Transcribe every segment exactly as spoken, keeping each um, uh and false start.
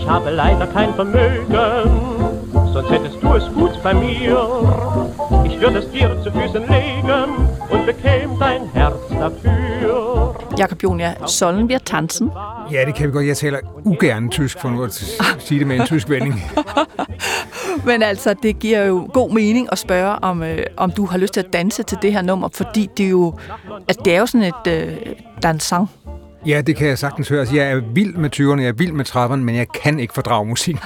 Ich habe leider kein Vermögen, sonst hättest du es gut bei mir. Ich würde es dir zu Füßen legen und bekäme dein Herz dafür. Jakob Jonia, sollen wir tanzen? Ja, det kan vi godt. Jeg taler ugerne tysk, for nu at sige det med en tysk vending. Men altså, det giver jo god mening at spørge, om, øh, om du har lyst til at danse til det her nummer, fordi det er jo, altså, det er jo sådan et øh, dansang. Ja, det kan jeg sagtens høre. Altså, jeg er vild med tyverne, jeg er vild med trediverne, men jeg kan ikke fordrage musik.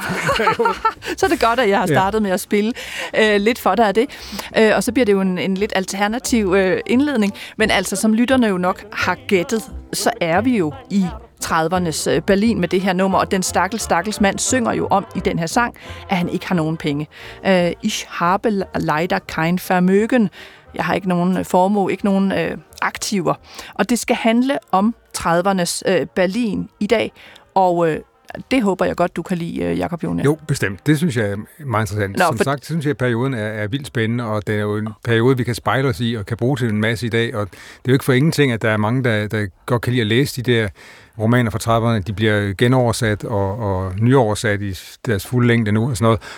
Så er det godt, at jeg har startet ja. med at spille øh, lidt for dig af det. Øh, og så bliver det jo en, en lidt alternativ øh, indledning. Men altså, som lytterne jo nok har gættet, så er vi jo i tredivernes øh, Berlin med det her nummer, og den stakkels, stakkels mand synger jo om i den her sang, at han ikke har nogen penge. Øh, Ich habe leider kein Vermögen. Jeg har ikke nogen formue, ikke nogen øh, aktiver. Og det skal handle om tredivernes øh, Berlin i dag, og øh, det håber jeg godt, du kan lide, øh, Jakob Jonia. Jo, bestemt. Det synes jeg er meget interessant. Nå, Som for... sagt, synes jeg, at perioden er, er vildt spændende, og det er jo en periode, vi kan spejle os i og kan bruge til en masse i dag. Og det er jo ikke for ingenting, at der er mange, der, der godt kan lide at læse de der romaner fra trediverne. De bliver genoversat og, og nyoversat i deres fulde længde nu og sådan noget.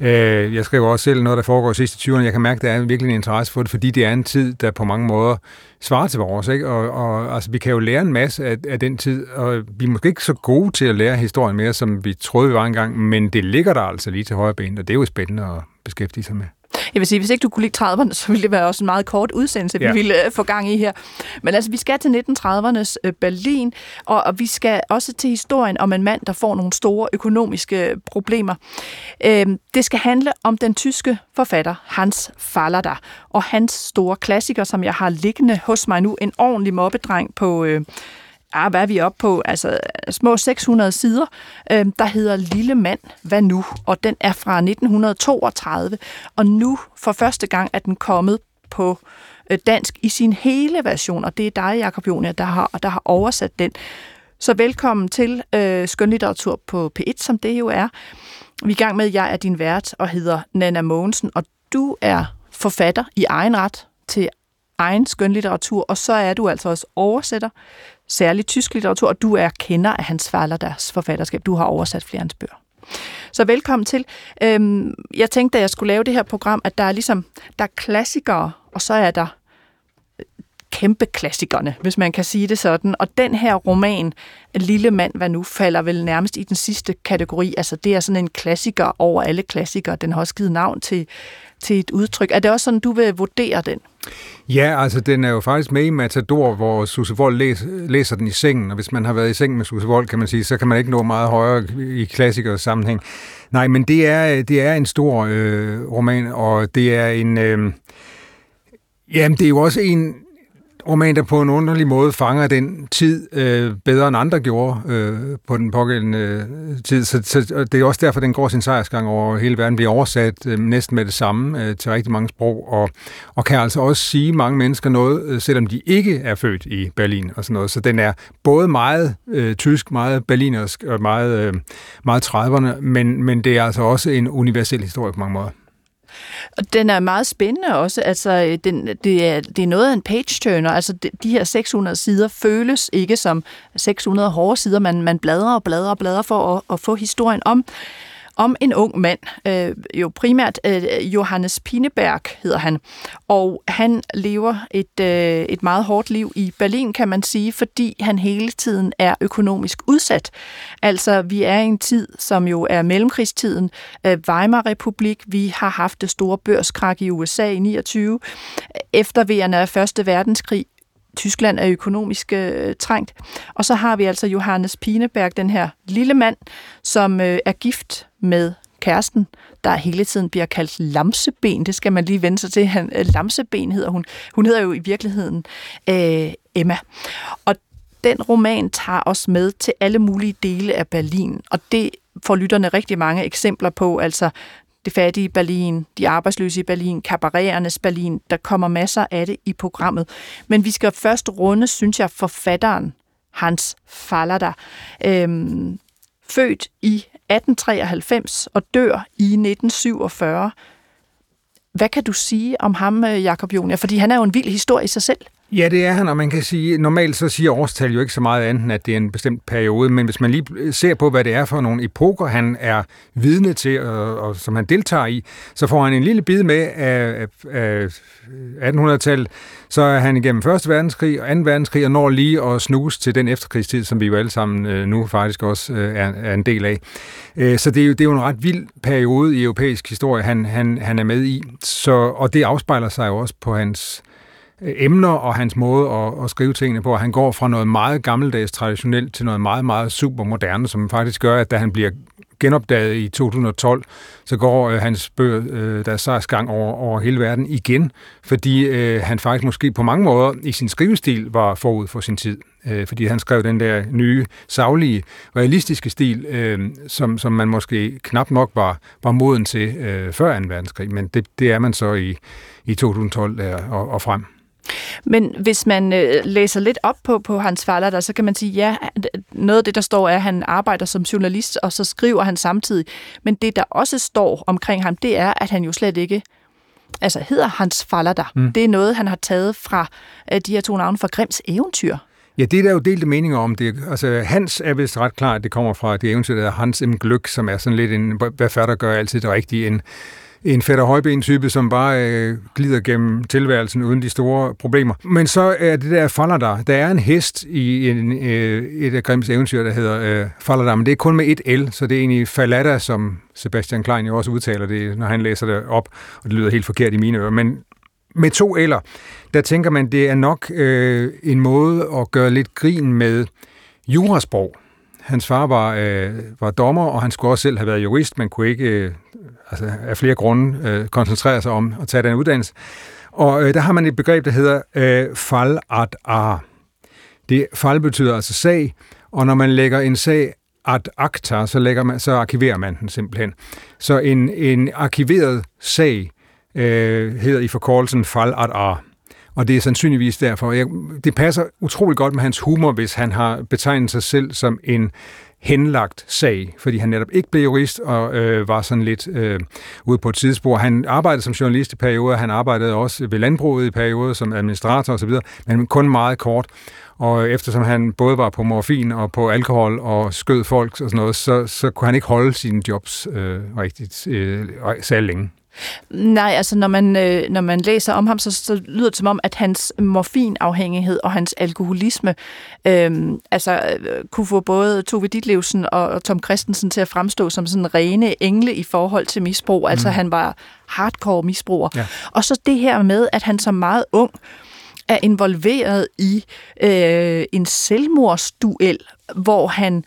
Jeg skriver også selv noget, der foregår i sidste tyverne. Jeg kan mærke, at der er virkelig en interesse for det, fordi det er en tid, der på mange måder svarer til vores. Ikke? Og, og altså, vi kan jo lære en masse af, af den tid, og vi er måske ikke så gode til at lære historien mere, som vi troede, vi var engang, men det ligger der altså lige til højre ben, og det er jo spændende at beskæftige sig med. Jeg vil sige, hvis ikke du kunne lide trediverne, så ville det være også en meget kort udsendelse, vi ja. ville uh, få gang i her. Men altså, vi skal til nitten tredivernes uh, Berlin, og, og vi skal også til historien om en mand, der får nogle store økonomiske problemer. Uh, det skal handle om den tyske forfatter Hans Fallada, og hans store klassiker, som jeg har liggende hos mig nu, en ordentlig mobbedreng på... Uh, Ja, hvad er vi oppe på? Altså små seks hundrede sider, øh, der hedder Lille mand, hvad nu? Og den er fra nitten toogtredive, og nu for første gang er den kommet på øh, dansk i sin hele version, og det er dig, Jakob Jonia, der har, der har oversat den. Så velkommen til øh, skønlitteratur på P et, som det jo er. Vi er i gang med, jeg er din vært og hedder Nanna Mogensen, og du er forfatter i egen ret til egen skønlitteratur, og så er du altså også oversætter, særligt tysk litteratur, og du er kender af Hans Falladas forfatterskab. Du har oversat flere af hans bøger. Så velkommen til. Øhm, jeg tænkte, da jeg skulle lave det her program, at der er ligesom, der er klassikere, og så er der kæmpe klassikerne, hvis man kan sige det sådan. Og den her roman, Lille mand, hvad nu, falder vel nærmest i den sidste kategori. Altså, det er sådan en klassiker over alle klassikere. Den har også givet navn til, til et udtryk. Er det også sådan, du vil vurdere den? Ja, altså den er jo faktisk med i Matador, hvor Susse Wold læs, læser den i sengen, og hvis man har været i sengen med Susse Wold, kan man sige, så kan man ikke nå meget højere i klassikers sammenhæng. Nej, men det er, det er en stor øh, roman, og det er en... Øh, jamen, det er jo også en roman, der på en underlig måde fanger den tid øh, bedre end andre gjorde øh, på den pågældende øh, tid. Så, så det er også derfor, den går sin sejrsgang over hele verden, bliver oversat øh, næsten med det samme øh, til rigtig mange sprog, og, og kan altså også sige mange mennesker noget, øh, selvom de ikke er født i Berlin og sådan noget. Så den er både meget øh, tysk, meget berlinersk og meget, øh, meget trediverne, men, men det er altså også en universel historie på mange måder. Og den er meget spændende også. Altså, den, det, er, det er noget af en page-turner. Altså, de, de her seks hundrede sider føles ikke som seks hundrede hårde sider. Man, man bladrer og bladrer og bladrer for at, at få historien om, om en ung mand. Øh, jo primært øh, Johannes Pinneberg hedder han. Og han lever et, øh, et meget hårdt liv i Berlin, kan man sige, fordi han hele tiden er økonomisk udsat. Altså, vi er i en tid, som jo er mellemkrigstiden. Øh, Weimar-republik. Vi har haft det store børskrak i U S A i niogtyve. Efterværende af Første Verdenskrig. Tyskland er økonomisk øh, trængt. Og så har vi altså Johannes Pinneberg, den her lille mand, som øh, er gift med kæresten, der hele tiden bliver kaldt Lamseben. Det skal man lige vende sig til. Han, øh, Lamseben hedder hun. Hun hedder jo i virkeligheden øh, Emma. Og den roman tager os med til alle mulige dele af Berlin. Og det får lytterne rigtig mange eksempler på. Altså det fattige Berlin, de arbejdsløse i Berlin, kabareternes Berlin. Der kommer masser af det i programmet. Men vi skal først runde, synes jeg, forfatteren Hans Fallada. Øhm, født i atten treoghalvfems og dør i nitten syvogfyrre. Hvad kan du sige om ham, Jakob Jonia? Fordi han er jo en vild historie i sig selv. Ja, det er han, og man kan sige, normalt så siger årstal jo ikke så meget andet, at det er en bestemt periode, men hvis man lige ser på, hvad det er for nogle epoker, han er vidne til, og, og som han deltager i, så får han en lille bid med af, af attenhundredetallet, så er han igennem første verdenskrig og anden verdenskrig, og når lige at snuse til den efterkrigstid, som vi jo alle sammen nu faktisk også er, er en del af. Så det er jo, det er jo en ret vild periode i europæisk historie, han, han, han er med i, så, og det afspejler sig jo også på hans emner og hans måde at, at skrive tingene på. Han går fra noget meget gammeldags traditionelt til noget meget, meget supermoderne, som faktisk gør, at da han bliver genopdaget i to tusind og tolv, så går øh, hans bøger øh, deres sejrsgang over, over hele verden igen, fordi øh, han faktisk måske på mange måder i sin skrivestil var forud for sin tid. Øh, fordi han skrev den der nye, saglige, realistiske stil, øh, som, som man måske knap nok var, var moden til øh, før anden verdenskrig, men det, det er man så i, i to tusind og tolv der, og, og frem. Men hvis man øh, læser lidt op på, på Hans Fallada, så kan man sige, ja, noget af det, der står, er, at han arbejder som journalist, og så skriver han samtidig. Men det, der også står omkring ham, det er, at han jo slet ikke altså hedder Hans Fallada. Mm. Det er noget, han har taget fra øh, de her to navne fra Grimms eventyr. Ja, det er der jo delte meninger om. Det. Altså, Hans er vist ret klart, at det kommer fra det eventyr, der er Hans im Glück, som er sådan lidt en, hvad fatter gør altid det rigtige, en En Fætter Højben-type, som bare øh, glider gennem tilværelsen uden de store problemer. Men så er det der Fallada. Der er en hest i en, øh, et af Grimms eventyr, der hedder øh, Fallada, men det er kun med et L, så det er egentlig Fallada, som Sebastian Klein jo også udtaler det, når han læser det op, og det lyder helt forkert i mine ører. Men med to L'er, der tænker man, det er nok øh, en måde at gøre lidt grin med jurasprog. Hans far var, øh, var dommer, og han skulle også selv have været jurist, men kunne ikke øh, altså, af flere grunde øh, koncentrere sig om at tage den uddannelse. Og øh, der har man et begreb, der hedder øh, fall ad a. Det fall betyder altså sag, og når man lægger en sag ad acta, så, lægger man, så arkiverer man den simpelthen. Så en, en arkiveret sag øh, hedder i forkortelsen fall ad a. Og det er sandsynligvis derfor. Jeg, det passer utrolig godt med hans humor, hvis han har betegnet sig selv som en henlagt sag, fordi han netop ikke blev jurist og øh, var sådan lidt øh, ude på et tidsspor. Han arbejdede som journalist i perioder, han arbejdede også ved landbruget i perioder som administrator osv., men kun meget kort. Og eftersom han både var på morfin og på alkohol og skød folk og sådan noget, så, så kunne han ikke holde sine jobs øh, rigtigt øh, særlig længe. Nej, altså når man, øh, når man læser om ham, så, så lyder det som om, at hans morfinafhængighed og hans alkoholisme øh, altså, øh, kunne få både Tove Ditlevsen og, og Tom Christensen til at fremstå som sådan rene engle i forhold til misbrug. Mm. Altså han var hardcore misbruger. Ja. Og så det her med, at han som meget ung er involveret i øh, en selvmordsduel, hvor han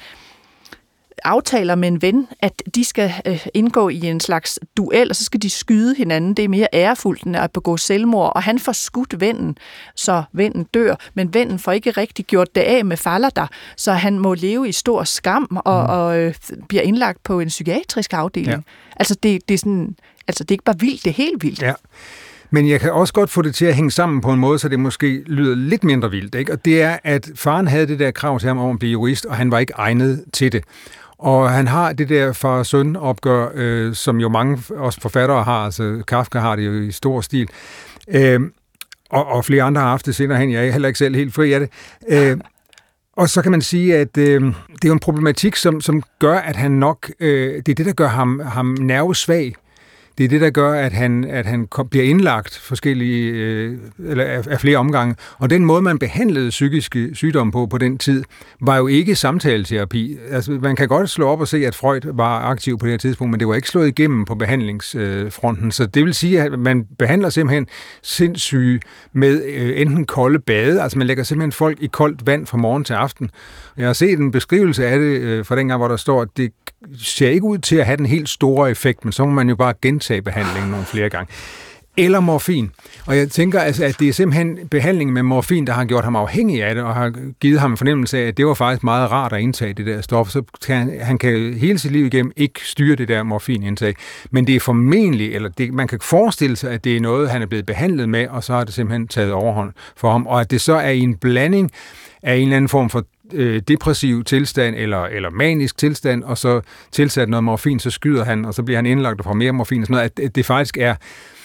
aftaler med en ven, at de skal øh, indgå i en slags duel, og så skal de skyde hinanden. Det er mere ærefuldt end at begå selvmord, og han får skudt vennen, så vennen dør, men vennen får ikke rigtig gjort det af med Fallada, så han må leve i stor skam og, mm. og øh, bliver indlagt på en psykiatrisk afdeling. Ja. Altså, det, det er sådan, altså, det er ikke bare vildt, det er helt vildt. Ja. Men jeg kan også godt få det til at hænge sammen på en måde, så det måske lyder lidt mindre vildt, ikke? Og det er, at faren havde det der krav til ham om at blive jurist, og han var ikke egnet til det. Og han har det der far-søn-opgør, øh, som jo mange også forfattere har, altså Kafka har det jo i stor stil, øh, og, og flere andre har haft det senere hen, jeg er heller ikke selv helt fri af det. Øh, og så kan man sige, at øh, det er jo en problematik, som, som gør, at han nok, øh, det er det, der gør ham, ham nervesvag. Det er det, der gør, at han, at han bliver indlagt forskellige, øh, eller af, af flere omgange. Og den måde, man behandlede psykiske sygdomme på på den tid, var jo ikke samtaleterapi. Altså, man kan godt slå op og se, at Freud var aktiv på det her tidspunkt, men det var ikke slået igennem på behandlingsfronten. Så det vil sige, at man behandler simpelthen sindssyge med øh, enten kolde bade, altså man lægger simpelthen folk i koldt vand fra morgen til aften. Jeg har set en beskrivelse af det øh, fra dengang, hvor der står, at det ser ikke ud til at have den helt store effekt, men så må man jo bare gentage behandlingen nogle flere gange. Eller morfin. Og jeg tænker, altså, at det er simpelthen behandlingen med morfin, der har gjort ham afhængig af det, og har givet ham en fornemmelse af, at det var faktisk meget rart at indtage det der stof. Så kan, han kan hele sit liv igennem ikke styre det der morfinindtag. Men det er formentlig, eller det, man kan forestille sig, at det er noget, han er blevet behandlet med, og så har det simpelthen taget overhånd for ham. Og at det så er i en blanding af en eller anden form for depressiv tilstand eller, eller manisk tilstand, og så tilsat noget morfin, så skyder han, og så bliver han indlagt og får mere morfin og sådan noget, at det faktisk er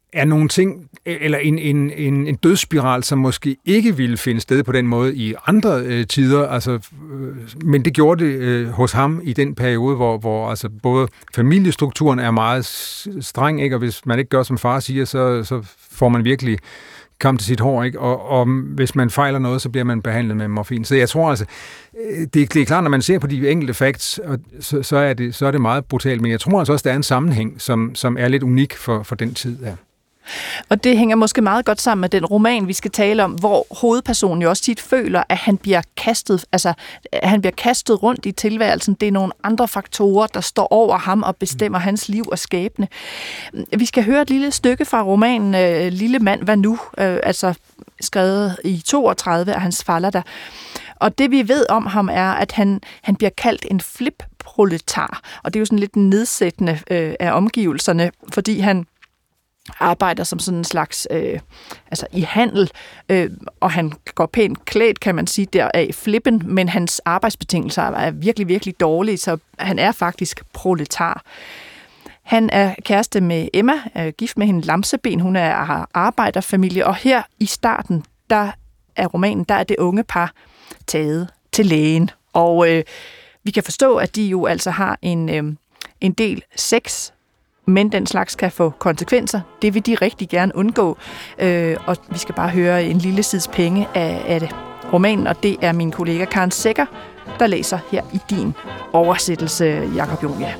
er nogle ting, eller en, en, en, en dødsspiral, som måske ikke ville finde sted på den måde i andre øh, tider, altså, øh, men det gjorde det øh, hos ham i den periode, hvor, hvor altså, både familiestrukturen er meget streng, ikke? Og hvis man ikke gør, som far siger, så, så får man virkelig kamp til sit hår, ikke? Og, og hvis man fejler noget, så bliver man behandlet med morfin. Så jeg tror altså, det, det er klart, når man ser på de enkelte facts, og så, så, er det, så er det meget brutalt, men jeg tror altså også, der er en sammenhæng, som, som er lidt unik for, for den tid, ja. Og det hænger måske meget godt sammen med den roman, vi skal tale om, hvor hovedpersonen jo også tit føler, at han bliver kastet, altså, at han bliver kastet rundt i tilværelsen. Det er nogle andre faktorer, der står over ham og bestemmer mm. hans liv og skæbne. Vi skal høre et lille stykke fra romanen Lille mand, hvad nu? Altså skrevet i toogtredive af Hans Fallada. Og det vi ved om ham er, at han, han bliver kaldt en flip-proletar. Og det er jo sådan lidt nedsættende øh, af omgivelserne, fordi han arbejder som sådan en slags, øh, altså i handel, øh, og han går pænt klædt, kan man sige, deraf flippen, men hans arbejdsbetingelser er virkelig, virkelig dårlige, så han er faktisk proletar. Han er kæreste med Emma, er gift med hende Lamseben, hun er arbejderfamilie, og her i starten, der er romanen, der er det unge par taget til lægen, og øh, vi kan forstå, at de jo altså har en, øh, en del sex, men den slags kan få konsekvenser. Det vil de rigtig gerne undgå. Øh, og vi skal bare høre en lille sides penge af, af det. Romanen, og det er min kollega Karen Secher, der læser her i din oversættelse, Jacob Jonia.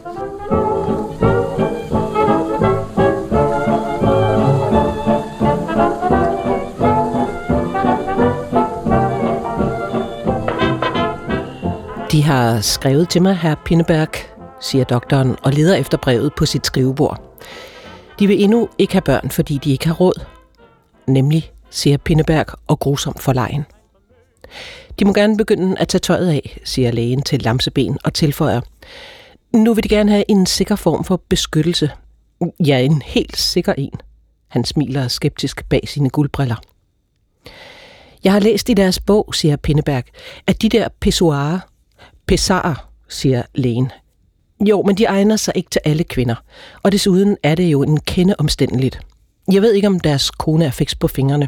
De har skrevet til mig, herr Pinneberg, siger doktoren og leder efter brevet på sit skrivebord. De vil endnu ikke have børn, fordi de ikke har råd. Nemlig, siger Pinneberg og grusomt forlegen. De må gerne begynde at tage tøjet af, siger lægen til Lamseben og tilføjer. Nu vil de gerne have en sikker form for beskyttelse. Ja, en helt sikker en. Han smiler skeptisk bag sine guldbriller. Jeg har læst i deres bog, siger Pinneberg, at de der pissoirer, pessarer, siger lægen. Jo, men de egner sig ikke til alle kvinder, og desuden er det jo en kende omstændeligt. Jeg ved ikke, om deres kone er fiks på fingrene.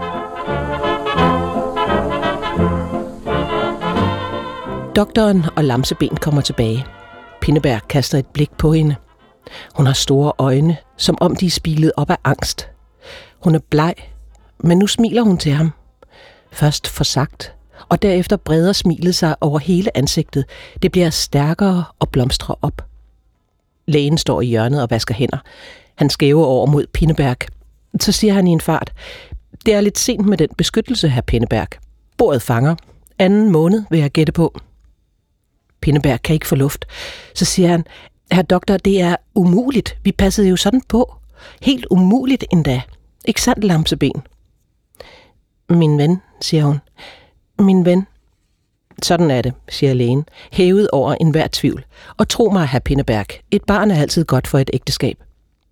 Doktoren og Lamseben kommer tilbage. Pinneberg kaster et blik på hende. Hun har store øjne, som om de er spilet op af angst. Hun er bleg, men nu smiler hun til ham. Først forsagt, og derefter breder smilet sig over hele ansigtet. Det bliver stærkere og blomstrer op. Lægen står i hjørnet og vasker hænder. Han skæver over mod Pinneberg. Så siger han i en fart, det er lidt sent med den beskyttelse, herr Pinneberg. Bordet fanger. Anden måned vil jeg gætte på. Pinneberg kan ikke få luft. Så siger han, herr doktor, det er umuligt. Vi passede jo sådan på. Helt umuligt endda. Ikke sandt, Lamseben? Min ven, siger hun. Min ven. Sådan er det, siger lægen, hævet over enhver tvivl. Og tro mig, herr Pinneberg, et barn er altid godt for et ægteskab.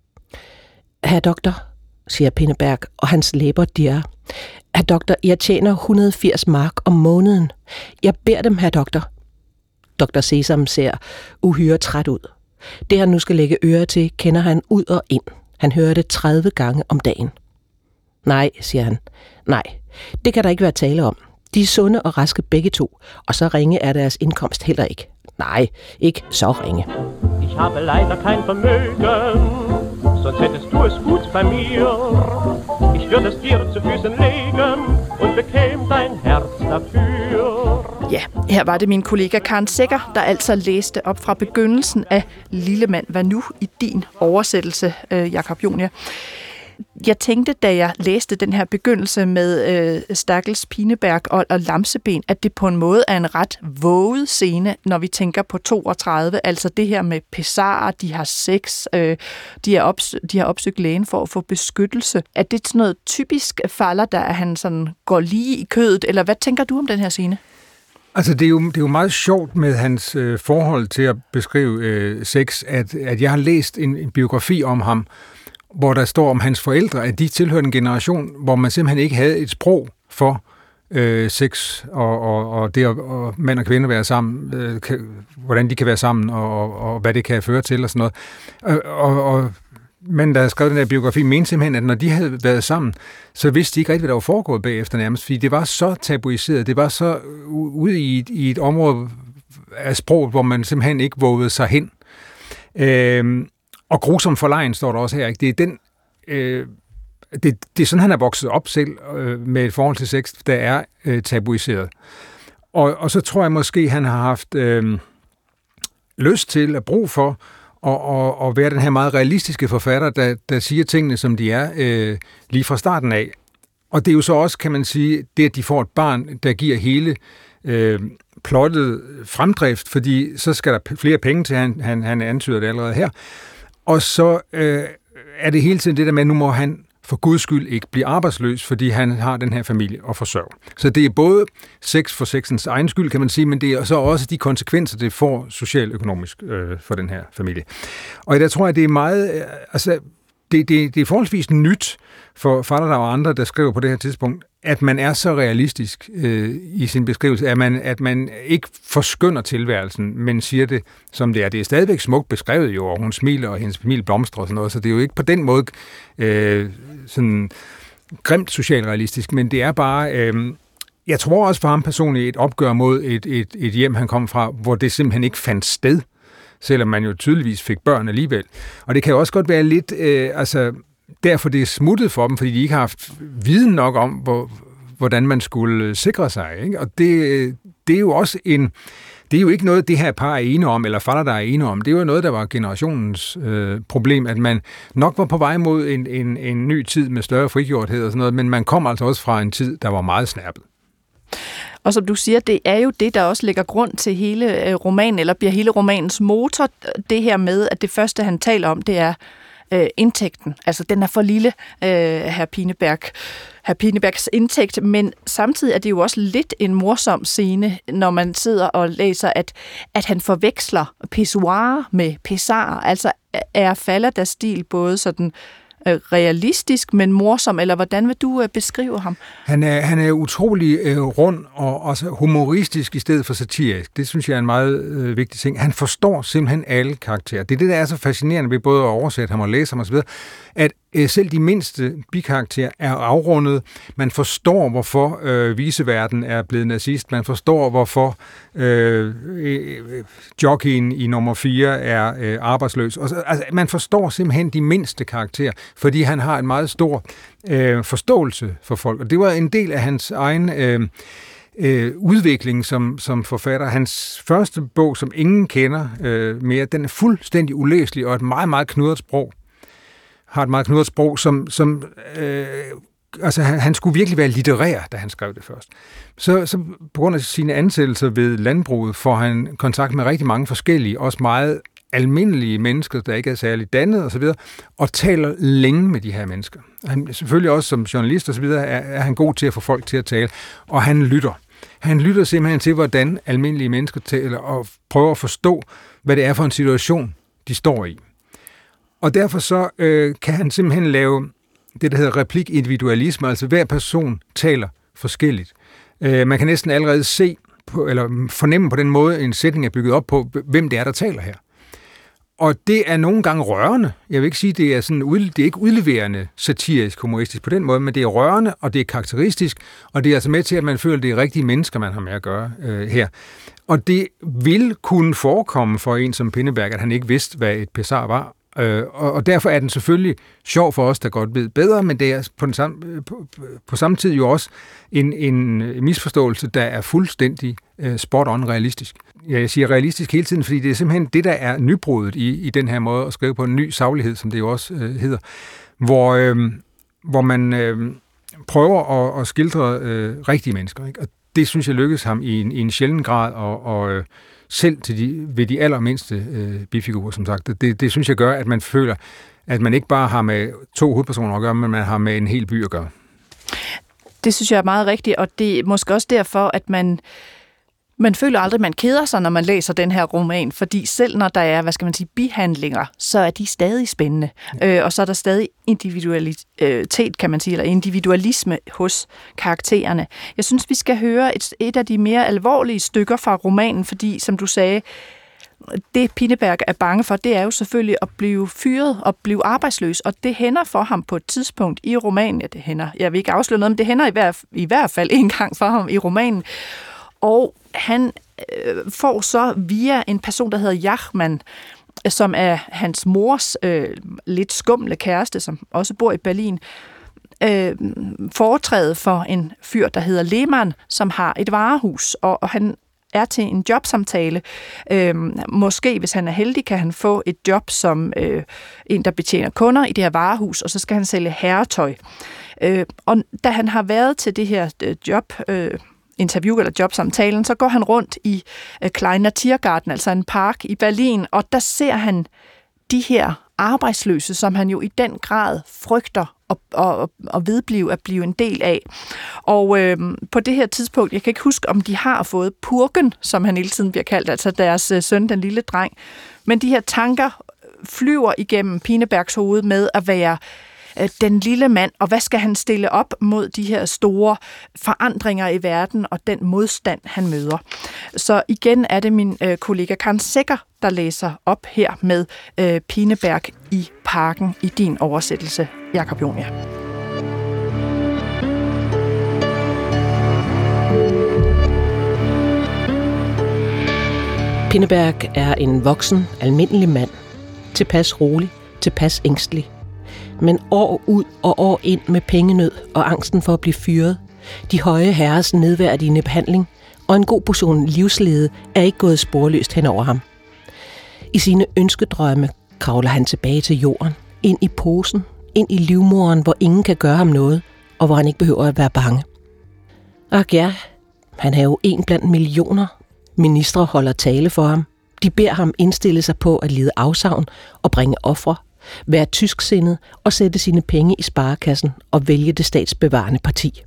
Herr doktor, siger Pinneberg, og hans læber dirrer. Herr doktor, jeg tjener et hundrede og firs mark om måneden. Jeg beder dem, herr doktor. Doktor Sesam ser uhyre træt ud. Det han nu skal lægge øre til, kender han ud og ind. Han hører det tredive gange om dagen. Nej, siger han. Nej, det kan der ikke være tale om. De er sunde og raske begge to, og så ringe er deres indkomst heller ikke. Nej, ikke så ringe. Ich habe leider kein Vermögen, sonst hättest du es gut bei mir. Ich würde es dir zu Füßen legen und bekäme dein Herz dafür. Ja, her var det min kollega Karen Secher, der altså læste op fra begyndelsen af Lille mand, hvad nu i din oversættelse, Jacob Jonia. Jeg tænkte, da jeg læste den her begyndelse med øh, Stakkels Pinneberg og, og Lamseben, at det på en måde er en ret våget scene, når vi tænker på toogtredive. Altså det her med pessarer, de har sex, øh, de, har opsø- de har opsøgt lægen for at få beskyttelse. Er det sådan noget typisk Fallada, at han sådan går lige i kødet, eller hvad tænker du om den her scene? Altså, det er jo, det er jo meget sjovt med hans øh, forhold til at beskrive øh, sex, at, at jeg har læst en, en biografi om ham, hvor der står om hans forældre, at de tilhørte en generation, hvor man simpelthen ikke havde et sprog for øh, sex og, og, og det at og mand og kvinde være sammen, øh, kan, hvordan de kan være sammen, og, og, og hvad det kan føre til og sådan noget. Og, og, og men der har skrevet den her biografi, mente simpelthen, at når de havde været sammen, så vidste de ikke rigtigt, hvad der var foregået bagefter nærmest, fordi det var så tabuiseret, det var så ude i et, i et område af sprog, hvor man simpelthen ikke vågede sig hen. Øhm, og grusom forlegen står der også her, ikke? Det er den... Øh, det, det er sådan, han er vokset op selv øh, med et forhold til sex, der er øh, tabuiseret. Og, og så tror jeg måske, han har haft øh, lyst til at brug for Og, og, og være den her meget realistiske forfatter, der, der siger tingene, som de er, øh, lige fra starten af. Og det er jo så også, kan man sige, det, at de får et barn, der giver hele øh, plottet fremdrift, fordi så skal der flere penge til, han, han, han antyder det allerede her. Og så øh, er det hele tiden det der med, at nu må han for guds skyld ikke blive arbejdsløs, fordi han har den her familie at forsørge. Så det er både sex for sexens egen skyld, kan man sige, men det er så også de konsekvenser, det får socialøkonomisk øh, for den her familie. Og der tror jeg, det er meget... Øh, altså, det, det, det er forholdsvis nyt for Farley og andre, der skriver på det her tidspunkt, at man er så realistisk øh, i sin beskrivelse, at man, at man ikke forskynder tilværelsen, men siger det, som det er. Det er stadigvæk smukt beskrevet jo, og hun smiler, og hendes familie blomstrer og sådan noget, så det er jo ikke på den måde øh, sådan grimt socialrealistisk, men det er bare... Øh, jeg tror også for ham personligt et opgør mod et, et, et hjem, han kom fra, hvor det simpelthen ikke fandt sted, selvom man jo tydeligvis fik børn alligevel. Og det kan jo også godt være lidt... Øh, altså derfor det er smuttet for dem, fordi de ikke har haft viden nok om, hvor, hvordan man skulle sikre sig. Ikke? Og det, det er jo også en... Det er jo ikke noget, det her par er ene om, eller Farley der er ene om. Det er jo noget, der var generationens øh, problem, at man nok var på vej mod en, en, en ny tid med større frigjorthed og sådan noget, men man kom altså også fra en tid, der var meget snærpet. Og som du siger, det er jo det, der også lægger grund til hele romanen, eller bliver hele romanens motor, det her med, at det første, han taler om, det er øh, indtægten. Altså, den er for lille, øh, herr Pineberg. Herr Pinebergs indtægt, men samtidig er det jo også lidt en morsom scene, når man sidder og læser, at, at han forveksler pissoir med pesar. Altså, er Falladas stil både sådan realistisk, men morsom, eller hvordan vil du uh, beskrive ham? Han er, han er utrolig øh, rund og også humoristisk i stedet for satirisk. Det synes jeg er en meget øh, vigtig ting. Han forstår simpelthen alle karakterer. Det er det, der er så fascinerende ved både at oversætte ham og læse ham osv., at øh, selv de mindste bikarakterer er afrundet. Man forstår, hvorfor øh, viseverden er blevet nazist. Man forstår, hvorfor øh, øh, jockeyen i nummer fire er øh, arbejdsløs. Og så, altså, man forstår simpelthen de mindste karakterer, fordi han har en meget stor øh, forståelse for folk. Og det var en del af hans egen øh, øh, udvikling som, som forfatter. Hans første bog, som ingen kender øh, mere, den er fuldstændig ulæselig og et meget, meget knudret sprog. Har et meget knudret sprog, som... som øh, altså, han, han skulle virkelig være litterær, da han skrev det først. Så, så på grund af sine ansættelser ved landbruget får han kontakt med rigtig mange forskellige, også meget almindelige mennesker, der ikke er særligt dannet og så videre, og taler længe med de her mennesker. Han, selvfølgelig også som journalist og så videre, er, er han god til at få folk til at tale, og han lytter. Han lytter simpelthen til, hvordan almindelige mennesker taler, og prøver at forstå, hvad det er for en situation, de står i. Og derfor så øh, kan han simpelthen lave det, der hedder replik-individualisme, altså hver person taler forskelligt. Øh, man kan næsten allerede se, på, eller fornemme på den måde, en sætning er bygget op på, hvem det er, der taler her. Og det er nogle gange rørende. Jeg vil ikke sige, det er sådan det er ikke udleverende satirisk, humoristisk på den måde, men det er rørende, og det er karakteristisk, og det er altså med til, at man føler, at det er rigtige mennesker, man har med at gøre øh, her. Og det vil kunne forekomme for en som Pinneberg, at han ikke vidste, hvad et pesar var. Øh, og, og derfor er den selvfølgelig sjov for os, der godt ved bedre, men det er på, den samme, på, på samme tid jo også en, en misforståelse, der er fuldstændig øh, spot on realistisk. Ja, jeg siger realistisk hele tiden, fordi det er simpelthen det, der er nybruddet i, i den her måde at skrive på en ny saglighed, som det jo også øh, hedder, hvor, øh, hvor man øh, prøver at, at skildre øh, rigtige mennesker. Ikke? Og det synes jeg lykkes ham i en, i en sjælden grad, og, og øh, selv til de, ved de allermindste øh, bifigurer, som sagt. Det, det synes jeg gør, at man føler, at man ikke bare har med to hovedpersoner at gøre, men man har med en hel by at gøre. Det synes jeg er meget rigtigt, og det er måske også derfor, at man Man føler aldrig, at man keder sig, når man læser den her roman, fordi selv når der er, hvad skal man sige, bihandlinger, så er de stadig spændende. Ja. Øh, og så er der stadig individualitet, kan man sige, eller individualisme hos karaktererne. Jeg synes, vi skal høre et, et af de mere alvorlige stykker fra romanen, fordi, som du sagde, det Pinneberg er bange for, det er jo selvfølgelig at blive fyret og blive arbejdsløs, og det hænder for ham på et tidspunkt i romanen. Ja, det hænder. Jeg vil ikke afsløre noget, men det hænder i hvert, i hvert fald en gang for ham i romanen. Og han øh, får så via en person, der hedder Jachmann, som er hans mors øh, lidt skumle kæreste, som også bor i Berlin, øh, foretræde for en fyr, der hedder Lehmann, som har et varehus, og, og han er til en jobsamtale. Øh, måske, hvis han er heldig, kan han få et job som øh, en, der betjener kunder i det her varehus, og så skal han sælge herretøj. Øh, og da han har været til det her øh, job, øh, interview eller jobsamtalen, så går han rundt i øh, Kleiner Tiergarten, altså en park i Berlin, og der ser han de her arbejdsløse, som han jo i den grad frygter og, og, og vedblive at blive en del af. Og øh, på det her tidspunkt, jeg kan ikke huske, om de har fået purken, som han hele tiden bliver kaldt, altså deres øh, søn, den lille dreng, men de her tanker flyver igennem Pinnebergs hoved med at være øh, den lille mand, og hvad skal han stille op mod de her store forandringer i verden og den modstand, han møder. Så igen er det min øh, kollega Karen Secher, der læser op her med øh, Pinneberg i parken i din oversættelse, Jakob Jonia. Pinneberg er en voksen, almindelig mand. Tilpas rolig, tilpas ængstelig. Men år ud og år ind med pengenød og angsten for at blive fyret, de høje herres nedværdigende behandling og en god portion livslede er ikke gået sporløst hen over ham. I sine ønskedrømme kravler han tilbage til jorden, ind i posen, ind i livmoderen, hvor ingen kan gøre ham noget, og hvor han ikke behøver at være bange. Og ja, han er jo en blandt millioner. Ministre holder tale for ham. De beder ham indstille sig på at lide afsavn og bringe ofre, være tysksindet og sætte sine penge i sparekassen og vælge det statsbevarende parti.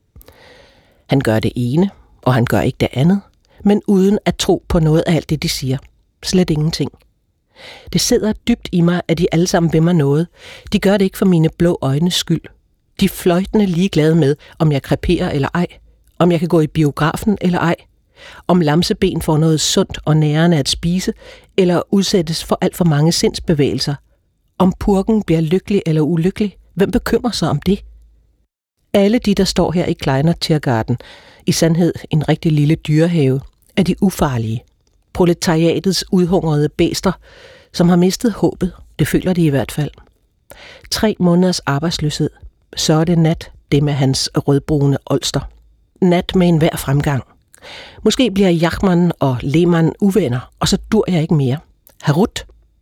Han gør det ene, og han gør ikke det andet, men uden at tro på noget af alt det, de siger. Slet ingenting. Det sidder dybt i mig, at de alle sammen vil mig noget. De gør det ikke for mine blå øjnes skyld. De er fløjtende ligeglade med, om jeg kreperer eller ej, om jeg kan gå i biografen eller ej, om lamseben får noget sundt og nærende at spise, eller udsættes for alt for mange sindsbevægelser. Om purken bliver lykkelig eller ulykkelig, hvem bekymrer sig om det? Alle de, der står her i Kleiner Tiergarten, i sandhed en rigtig lille dyrehave, er de ufarlige. Proletariatets udhungrede bæster, som har mistet håbet, det føler de i hvert fald. Tre måneders arbejdsløshed, så er det nat, det med hans rødbrune olster. Nat med en hver fremgang. Måske bliver Jachmann og Lehmann uvenner, og så dur jeg ikke mere. Harut.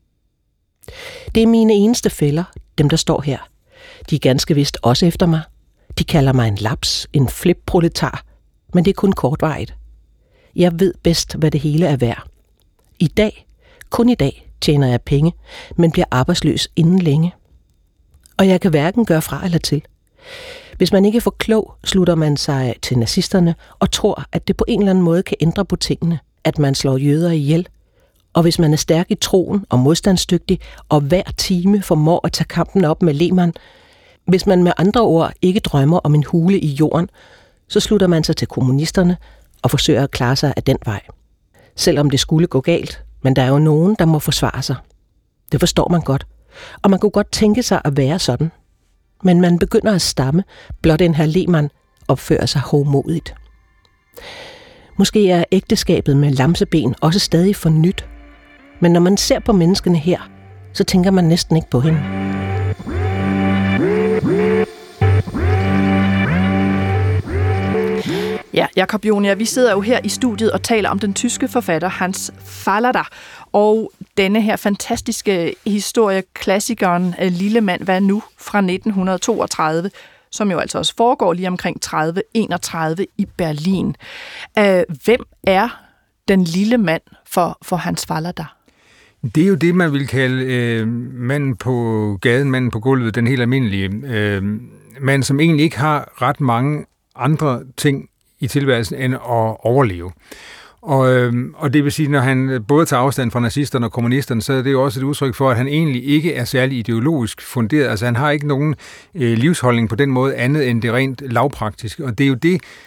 Det er mine eneste fæller, dem der står her. De er ganske vist også efter mig. De kalder mig en laps, en flip-proletar, men det er kun kortvarigt. Jeg ved bedst, hvad det hele er værd. I dag, kun i dag, tjener jeg penge, men bliver arbejdsløs inden længe. Og jeg kan hverken gøre fra eller til. Hvis man ikke er for klog, slutter man sig til nazisterne og tror, at det på en eller anden måde kan ændre på tingene, at man slår jøder ihjel. Og hvis man er stærk i troen og modstandsdygtig, og hver time formår at tage kampen op med Lehmann, hvis man med andre ord ikke drømmer om en hule i jorden, så slutter man sig til kommunisterne og forsøger at klare sig af den vej. Selvom det skulle gå galt, men der er jo nogen, der må forsvare sig. Det forstår man godt, og man kunne godt tænke sig at være sådan. Men man begynder at stamme, blot en herr Lehmann opfører sig hovmodigt. Måske er ægteskabet med lamseben også stadig for nyt, men når man ser på menneskene her, så tænker man næsten ikke på hende. Ja, Jakob Jonia, vi sidder jo her i studiet og taler om den tyske forfatter Hans Fallada, og denne her fantastiske historie, klassikeren Lille mand, hvad nu, fra nitten toogtredive, som jo altså også foregår lige omkring tredive enogtredive i Berlin. Hvem er den lille mand for, for Hans Fallada? Det er jo det, man vil kalde øh, manden på gaden, manden på gulvet, den helt almindelige øh, mand, som egentlig ikke har ret mange andre ting i tilværelsen end at overleve. Og, øh, og det vil sige, når han både tager afstand fra nazisterne og kommunisterne, så er det jo også et udtryk for, at han egentlig ikke er særlig ideologisk funderet. Altså han har ikke nogen øh, livsholdning på den måde andet end det rent lavpraktiske. Og det er jo det,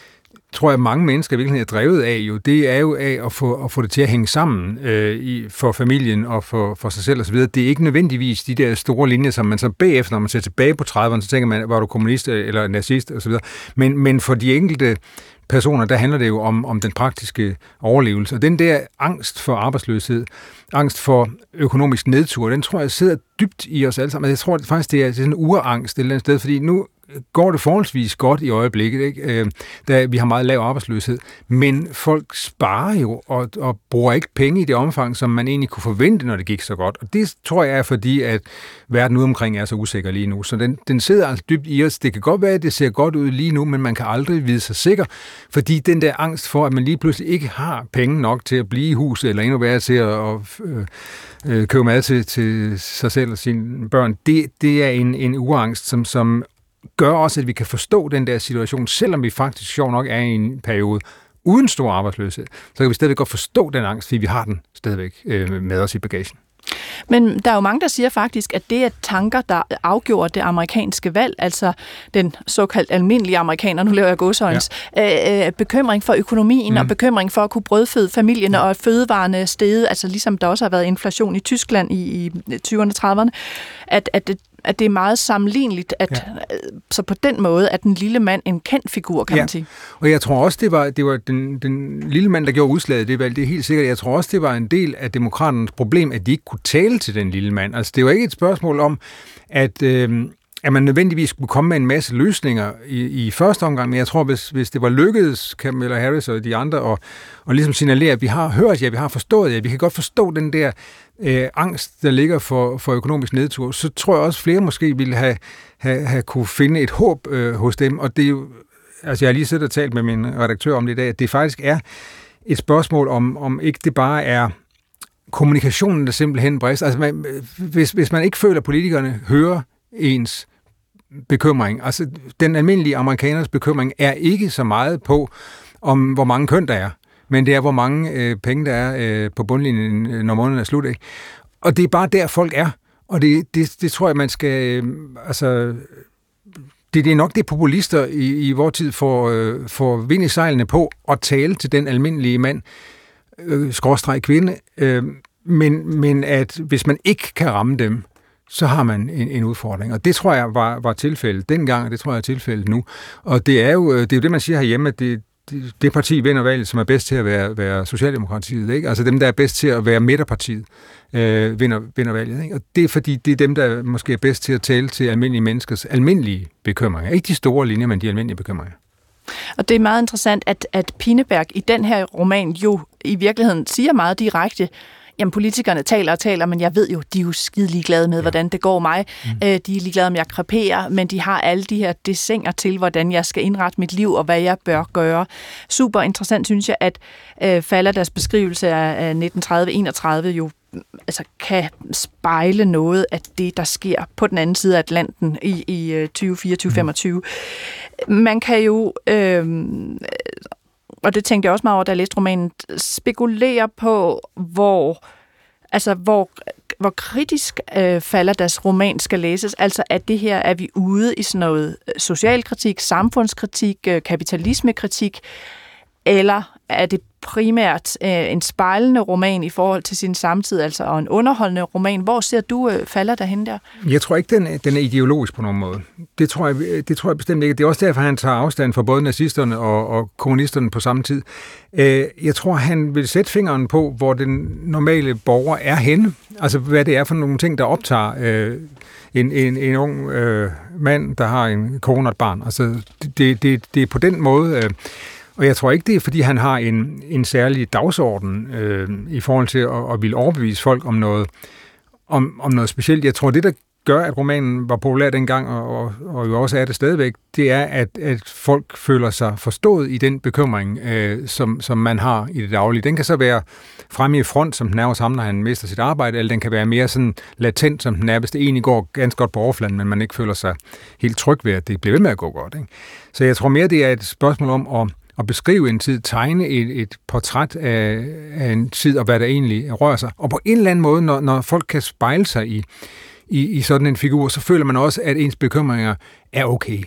tror jeg, mange mennesker i virkeligheden er drevet af, jo, det er jo af at få, at få det til at hænge sammen øh, i, for familien og for, for sig selv osv. Det er ikke nødvendigvis de der store linjer, som man så bagefter, når man ser tilbage på trediverne, så tænker man, var du kommunist eller nazist osv. Men, men for de enkelte personer, der handler det jo om, om den praktiske overlevelse. Og den der angst for arbejdsløshed, angst for økonomisk nedtur, den tror jeg sidder dybt i os alle sammen. Jeg tror faktisk, det er sådan en urangst et eller andet sted, fordi nu går det forholdsvis godt i øjeblikket, ikke? Øh, da vi har meget lav arbejdsløshed, men folk sparer jo og, og bruger ikke penge i det omfang, som man egentlig kunne forvente, når det gik så godt. Og det tror jeg er fordi, at verden ude omkring er så usikker lige nu. Så den, den sidder altså dybt i os. Det kan godt være, at det ser godt ud lige nu, men man kan aldrig vide sig sikker, fordi den der angst for, at man lige pludselig ikke har penge nok til at blive i huset, eller endnu værre til at og, øh, øh, købe mad til, til sig selv og sine børn, det, det er en, en urangst, som, som gør også, at vi kan forstå den der situation, selvom vi faktisk sjov nok er i en periode uden stor arbejdsløshed, så kan vi stadigvæk godt forstå den angst, fordi vi har den stadigvæk øh, med os i bagagen. Men der er jo mange, der siger faktisk, at det er tanker, der afgjorde det amerikanske valg, altså den såkaldt almindelige amerikaner, nu laver jeg gåseøjens, ja. øh, bekymring for økonomien mm. og bekymring for at kunne brødføde familien og at fødevarene steget, altså ligesom der også har været inflation i Tyskland i, i tyverne og trediverne, at, at det at det er meget sammenligneligt, at ja. så på den måde er den lille mand en kendt figur, kan ja. man sige. Og jeg tror også, det var, det var den, den lille mand, der gjorde udslaget, det valg, det er helt sikkert. Jeg tror også, det var en del af demokraternes problem, at de ikke kunne tale til den lille mand. Altså, det var ikke et spørgsmål om, at, øh, at man nødvendigvis skulle komme med en masse løsninger i, i første omgang, men jeg tror, hvis, hvis det var lykkedes, Kamala Harris og de andre, og, og ligesom signalere, at vi har hørt jer, vi har forstået jer, vi kan godt forstå den der Øh, angst, der ligger for, for økonomisk nedtur, så tror jeg også, flere måske ville have, have, have kunne finde et håb øh, hos dem. Og det er jo, altså jeg har lige siddet og talt med min redaktør om det i dag, at det faktisk er et spørgsmål om, om ikke det bare er kommunikationen, der simpelthen brister. Altså man, hvis, hvis man ikke føler, at politikerne hører ens bekymring, altså den almindelige amerikaners bekymring er ikke så meget på, om hvor mange køn der er, men det er, hvor mange øh, penge der er øh, på bundlinjen, øh, når måneden er slut, ikke? Og det er bare der, folk er. Og det, det, det tror jeg, man skal... Øh, altså, det, det er nok det, populister i, i vores tid får, øh, får vind i sejlene på at tale til den almindelige mand, øh, skråstreg kvinde. Øh, men, men at hvis man ikke kan ramme dem, så har man en, en udfordring. Og det tror jeg var, var tilfældet dengang, og det tror jeg er tilfældet nu. Og det er jo det, er jo det man siger herhjemme, at det det parti vinder valget, som er bedst til at være, være Socialdemokratiet, ikke? Altså dem, der er bedst til at være midterpartiet, øh, vinder, vinder valget, ikke? Og det er fordi, det er dem, der måske er bedst til at tale til almindelige menneskers almindelige bekymringer. Ikke de store linjer, men de almindelige bekymringer. Og det er meget interessant, at, at Pineberg i den her roman jo i virkeligheden siger meget direkte, jamen politikerne taler og taler, men jeg ved jo, de er jo skide ligeglade med, ja. hvordan det går mig. Mm. De er ligeglade, om jeg kreperer, men de har alle de her desinger til, hvordan jeg skal indrette mit liv, og hvad jeg bør gøre. Super interessant, synes jeg, at øh, Falladas beskrivelse af nitten tredive enogtredive jo altså, kan spejle noget af det, der sker på den anden side af Atlanten i, i tyve fireogtyve femogtyve. Mm. Man kan jo... Øh, og det tænkte jeg også meget over, da jeg læste romanen, spekulere på, hvor, altså, hvor, hvor kritisk øh, Falladas roman skal læses. Altså, at det her er vi ude i sådan noget socialkritik, samfundskritik, øh, kapitalismekritik, eller er det primært øh, en spejlende roman i forhold til sin samtid, altså og en underholdende roman. Hvor ser du øh, Fallada henne der? Jeg tror ikke, den er, den er ideologisk på nogen måde. Det tror, jeg, det tror jeg bestemt ikke. Det er også derfor, han tager afstand fra både nazisterne og, og kommunisterne på samme tid. Øh, jeg tror, han vil sætte fingeren på, hvor den normale borger er henne. Altså, hvad det er for nogle ting, der optager øh, en, en, en ung øh, mand, der har en kone og et barn. Altså, det, det, det er på den måde... Øh, Og jeg tror ikke, det er, fordi han har en, en særlig dagsorden øh, i forhold til at, at ville overbevise folk om noget, om, om noget specielt. Jeg tror, det, der gør, at romanen var populær dengang, og, og, og jo også er det stadigvæk, det er, at, at folk føler sig forstået i den bekymring, øh, som, som man har i det daglige. Den kan så være fremme i front, som den er hos ham, når han mister sit arbejde, eller den kan være mere sådan latent, som den er, hvis det egentlig går ganske godt på overfladen, men man ikke føler sig helt tryg ved, at det bliver ved med at gå godt. Ikke? Så jeg tror mere, det er et spørgsmål om at at beskrive en tid, tegne et, et portræt af, af en tid, og hvad der egentlig rører sig. Og på en eller anden måde, når, når folk kan spejle sig i, i, i sådan en figur, så føler man også, at ens bekymringer er okay.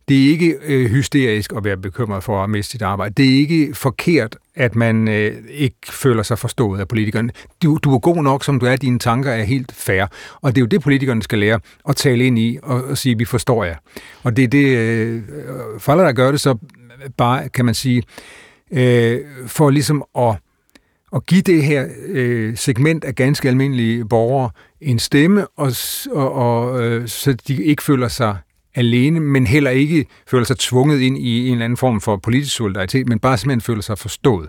Det er ikke øh, hysterisk at være bekymret for at miste sit arbejde. Det er ikke forkert, at man øh, ikke føler sig forstået af politikerne. Du, du er god nok, som du er. Dine tanker er helt fair. Og det er jo det, politikerne skal lære at tale ind i og, og sige, vi forstår jer. Og det er det, øh, Faller, der gør det så bare, kan man sige, øh, for ligesom at, at give det her øh, segment af ganske almindelige borgere en stemme, og, og, og øh, så de ikke føler sig alene, men heller ikke føler sig tvunget ind i en eller anden form for politisk solidaritet, men bare simpelthen føler sig forstået.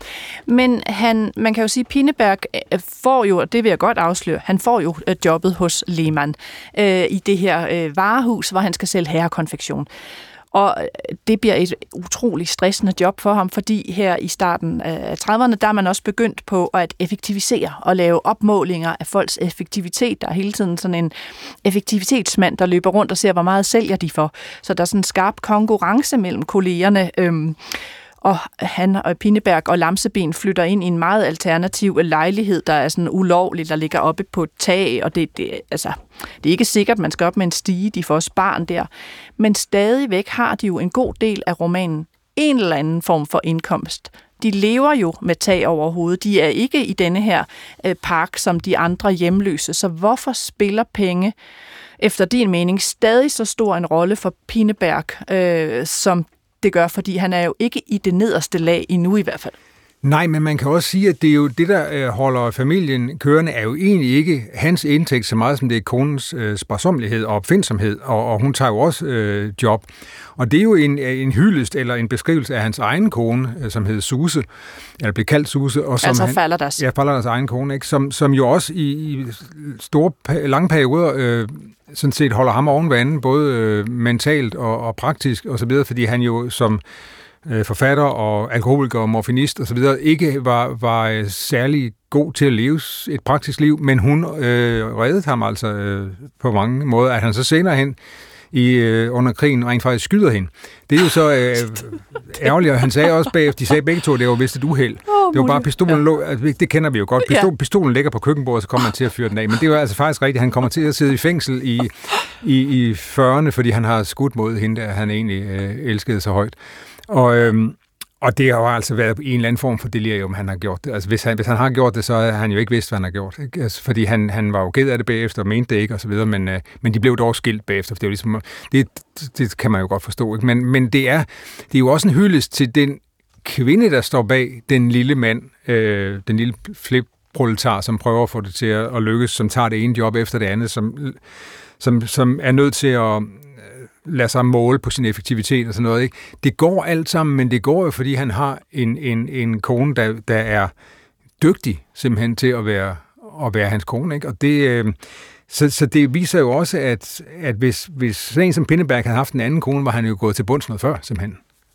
Men han, man kan jo sige, at Pinneberg får jo, og det vil jeg godt afsløre, han får jo jobbet hos Lehmann øh, i det her øh, varehus, hvor han skal sælge herrekonfektion. Og det bliver et utroligt stressende job for ham, fordi her i starten af trediverne, der er man også begyndt på at effektivisere og lave opmålinger af folks effektivitet. Der er hele tiden sådan en effektivitetsmand, der løber rundt og ser, hvor meget sælger de for. Så der er sådan en skarp konkurrence mellem kollegerne. Øhm, Og han og Pinneberg og Lamseben flytter ind i en meget alternativ lejlighed, der er sådan ulovlig, der ligger oppe på et tag, og det, det, altså, det er ikke sikkert, man skal op med en stige, de får også barn der. Men stadigvæk har de jo en god del af romanen en eller anden form for indkomst. De lever jo med tag over hovedet. De er ikke i denne her øh, park som de andre hjemløse, så hvorfor spiller penge efter din mening stadig så stor en rolle for Pinneberg, øh, som det gør, fordi han er jo ikke i det nederste lag endnu i hvert fald. Nej, men man kan også sige, at det er jo det, der holder familien kørende, er jo egentlig ikke hans indtægt så meget, som det er konens øh, sparsommelighed og opfindsomhed, og, og hun tager jo også øh, job. Og det er jo en, en hyldest eller en beskrivelse af hans egen kone, øh, som hedder Suse, eller blev kaldt Suse. Og som altså han, Fallerders. Ja, Fallerders egen kone, ikke? Som, som jo også i, i store, lange perioder øh, sådan set holder ham oven vandet, både øh, mentalt og, og praktisk og så videre, fordi han jo som øh, forfatter og alkoholiker og morfinist og så videre ikke var, var særlig god til at leve et praktisk liv, men hun øh, reddede ham altså øh, på mange måder, at han så senere hen i, øh, under krigen rent faktisk skyder hende. Det er jo så øh, ærgerligt, og han sagde også bagefter, de sagde begge to, det var vist et uheld. Oh, det var bare pistolen, ja. lå, altså, det kender vi jo godt. Pistol, ja. Pistolen ligger på køkkenbordet, så kommer man til at fyre den af. Men det var altså faktisk rigtigt, han kommer til at sidde i fængsel i, i, i fyrrerne, fordi han har skudt mod hende, der han egentlig øh, elskede så højt. Og, øhm, og det har jo altså været en eller anden form for delirium, han har gjort det. Altså, hvis han, hvis han har gjort det, så har han jo ikke vidst, hvad han har gjort. Ikke? Altså, fordi han, han var jo ked af det bagefter, og mente det ikke, og så videre, men, øh, men de blev dog skilt bagefter, for det, var ligesom, det, det kan man jo godt forstå. Ikke? Men, men det, er, det er jo også en hyldest til den kvinde, der står bag den lille mand, øh, den lille flip-proletar, som prøver at få det til at, at lykkes, som tager det ene job efter det andet, som, som, som er nødt til at lade sig måle på sin effektivitet og sådan noget. Ikke? Det går alt sammen, men det går jo, fordi han har en, en, en kone, der, der er dygtig simpelthen til at være, at være hans kone. Ikke? Og det, øh, så, så det viser jo også, at, at hvis, hvis sådan en som Pinneberg havde haft en anden kone, var han jo gået til bunds noget før, simpelthen.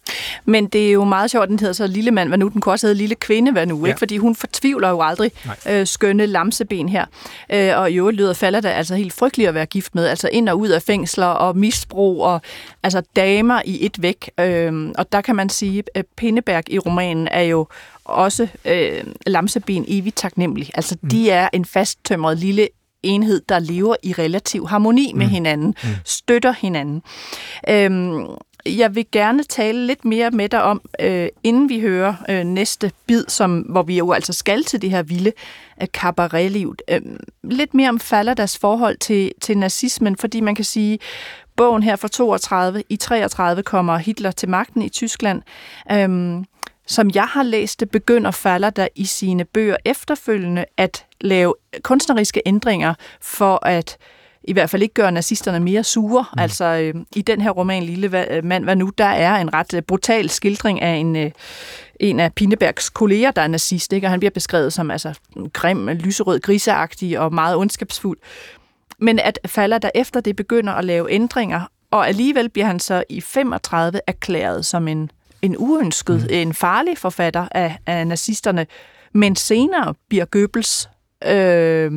Men det er jo meget sjovt, den hedder så lille mand, hvad nu? Den kunne også hedde lille kvinde, hvad nu? Ja. Ikke? Fordi hun fortvivler jo aldrig øh, skønne Lamseben her. Øh, og i øvrigt lyder falder der altså helt frygteligt at være gift med. Altså ind og ud af fængsler og misbrug og altså damer i et væk. Øh, og der kan man sige, at Pinneberg i romanen er jo også øh, Lamseben evigt taknemmelig. Altså mm. de er en fasttømret lille enhed, der lever i relativ harmoni med mm. hinanden, mm. støtter hinanden. Øh, Jeg vil gerne tale lidt mere med dig om, øh, inden vi hører øh, næste bid, som, hvor vi jo altså skal til det her vilde øh, cabaretliv. Øh, lidt mere om Fallerders forhold til, til nazismen, fordi man kan sige, bogen her fra toogtredive, i treogtredive kommer Hitler til magten i Tyskland. Øh, som jeg har læst det, begynder Falleder i sine bøger efterfølgende at lave kunstneriske ændringer for at i hvert fald ikke gøre nazisterne mere sure. Mm. Altså øh, i den her roman, Lille mand, hvad nu, der er en ret øh, brutal skildring af en, øh, en af Pinnebergs kolleger, der er nazist, ikke? Og han bliver beskrevet som altså, grim, lyserød, griseagtig og meget ondskabsfuld. Men at Faller der efter det begynder at lave ændringer, og alligevel bliver han så i femogtredive erklæret som en, en uønsket, mm. en farlig forfatter af, af nazisterne, men senere bliver Goebbels øh,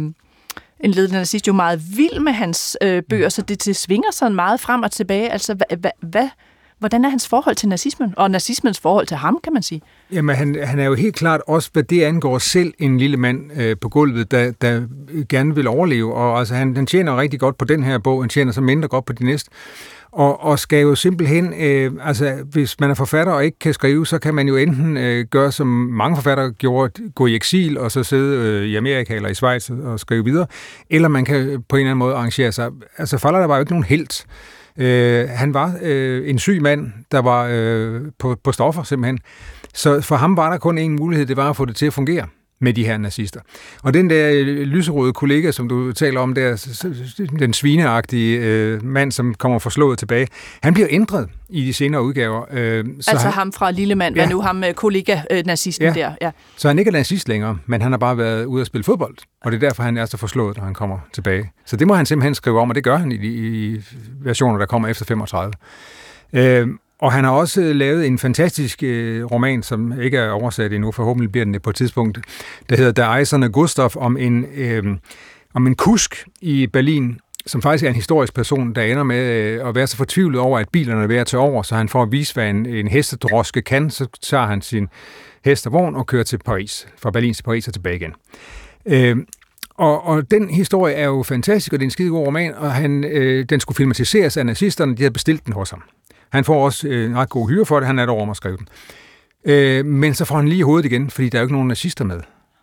en ledende nazist jo meget vild med hans øh, bøger, så det, det svinger sådan meget frem og tilbage. Altså, hva, hva, hva, hvordan er hans forhold til nazismen, og nazismens forhold til ham, kan man sige? Jamen, han, han er jo helt klart også, hvad det angår, selv en lille mand øh, på gulvet, der, der gerne vil overleve, og altså, han, han tjener rigtig godt på den her bog, han tjener så mindre godt på de næste. Og, og skal jo simpelthen, øh, altså hvis man er forfatter og ikke kan skrive, så kan man jo enten øh, gøre, som mange forfattere gjorde, gå i eksil og så sidde øh, i Amerika eller i Schweiz og skrive videre, eller man kan på en eller anden måde arrangere sig. Altså Faller, der var jo ikke nogen helt. Øh, han var øh, en syg mand, der var øh, på, på stoffer simpelthen. Så for ham var der kun en mulighed, det var at få det til at fungere med de her nazister. Og den der lyserøde kollega, som du taler om der, den svineagtige øh, mand, som kommer forslået tilbage, han bliver ændret i de senere udgaver. Øh, så altså han, ham fra Lillemand, ja. Hvad nu ham kollega-nazisten øh, ja. der. Ja. Så han ikke er nazist længere, men han har bare været ude at spille fodbold, og det er derfor, han er så forslået, når han kommer tilbage. Så det må han simpelthen skrive om, og det gør han i de i versioner, der kommer efter femogtredive. Øh, Og han har også lavet en fantastisk øh, roman, som ikke er oversat endnu, forhåbentlig bliver den det på et tidspunkt, der hedder Der Eiserne Gustav, om en, øh, om en kusk i Berlin, som faktisk er en historisk person, der ender med øh, at være så fortvivlet over, at bilerne er ved at tage over, så han får at vise, hvad en, en hestedroske kan, så tager han sin hest og vogn og kører til Paris, fra Berlin til Paris og tilbage igen. Øh, Og, og den historie er jo fantastisk, og det er en skide god roman, og han, øh, den skulle filmatiseres af nazisterne, de havde bestilt den hos ham. Han får også øh, en ret god hyre for det, han er derovre om at skrive den. Øh, men så får han lige i hovedet igen, fordi der er jo ikke nogen nazister med.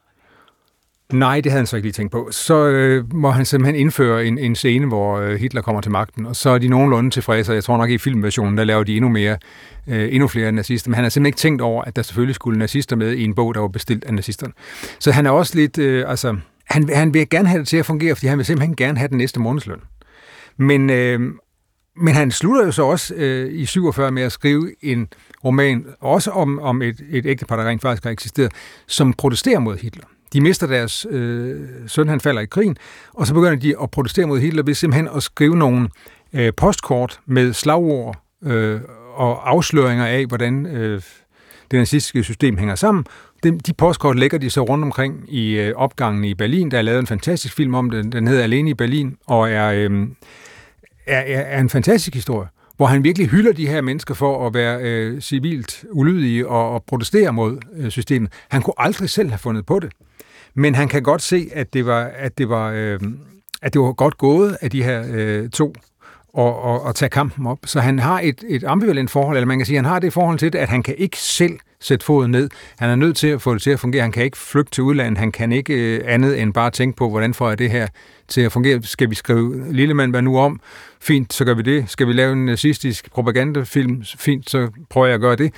Nej, det havde han så ikke lige tænkt på. Så øh, må han simpelthen indføre en, en scene, hvor øh, Hitler kommer til magten, og så er de nogenlunde tilfredse, jeg tror nok i filmversionen, der laver de endnu mere, øh, endnu flere nazister, men han har simpelthen ikke tænkt over, at der selvfølgelig skulle nazister med i en bog, der var bestilt af nazisterne. Så han er også lidt, øh, altså, han, han vil gerne have det til at fungere, fordi han vil simpelthen gerne have den næste månedsløn. Men øh, Men han slutter jo så også øh, i syvogfyrre med at skrive en roman, også om, om et, et ægtepar, der rent faktisk har eksisteret, som protesterer mod Hitler. De mister deres øh, søn, han falder i krigen, og så begynder de at protestere mod Hitler ved simpelthen at skrive nogle øh, postkort med slagord øh, og afsløringer af, hvordan øh, det nazistiske system hænger sammen. De, de postkort lægger de så rundt omkring i øh, opgangen i Berlin. Der er lavet en fantastisk film om det, den hedder Alene i Berlin, og er... Øh, Er, er en fantastisk historie, hvor han virkelig hylder de her mennesker for at være øh, civilt ulydige og, og protestere mod øh, systemet. Han kunne aldrig selv have fundet på det, men han kan godt se, at det var, at det var, øh, at det var godt gået af de her øh, to og, og, og tage kampen op. Så han har et, et ambivalent forhold, eller man kan sige, at han har det forhold til det, at han kan ikke selv sætte foden ned. Han er nødt til at få det til at fungere. Han kan ikke flygte til udlandet. Han kan ikke øh, andet end bare tænke på, hvordan får jeg det her til at fungere. Skal vi skrive Lillemand, hvad nu om? Fint, så gør vi det. Skal vi lave en nazistisk propagandafilm? Fint, så prøver jeg at gøre det.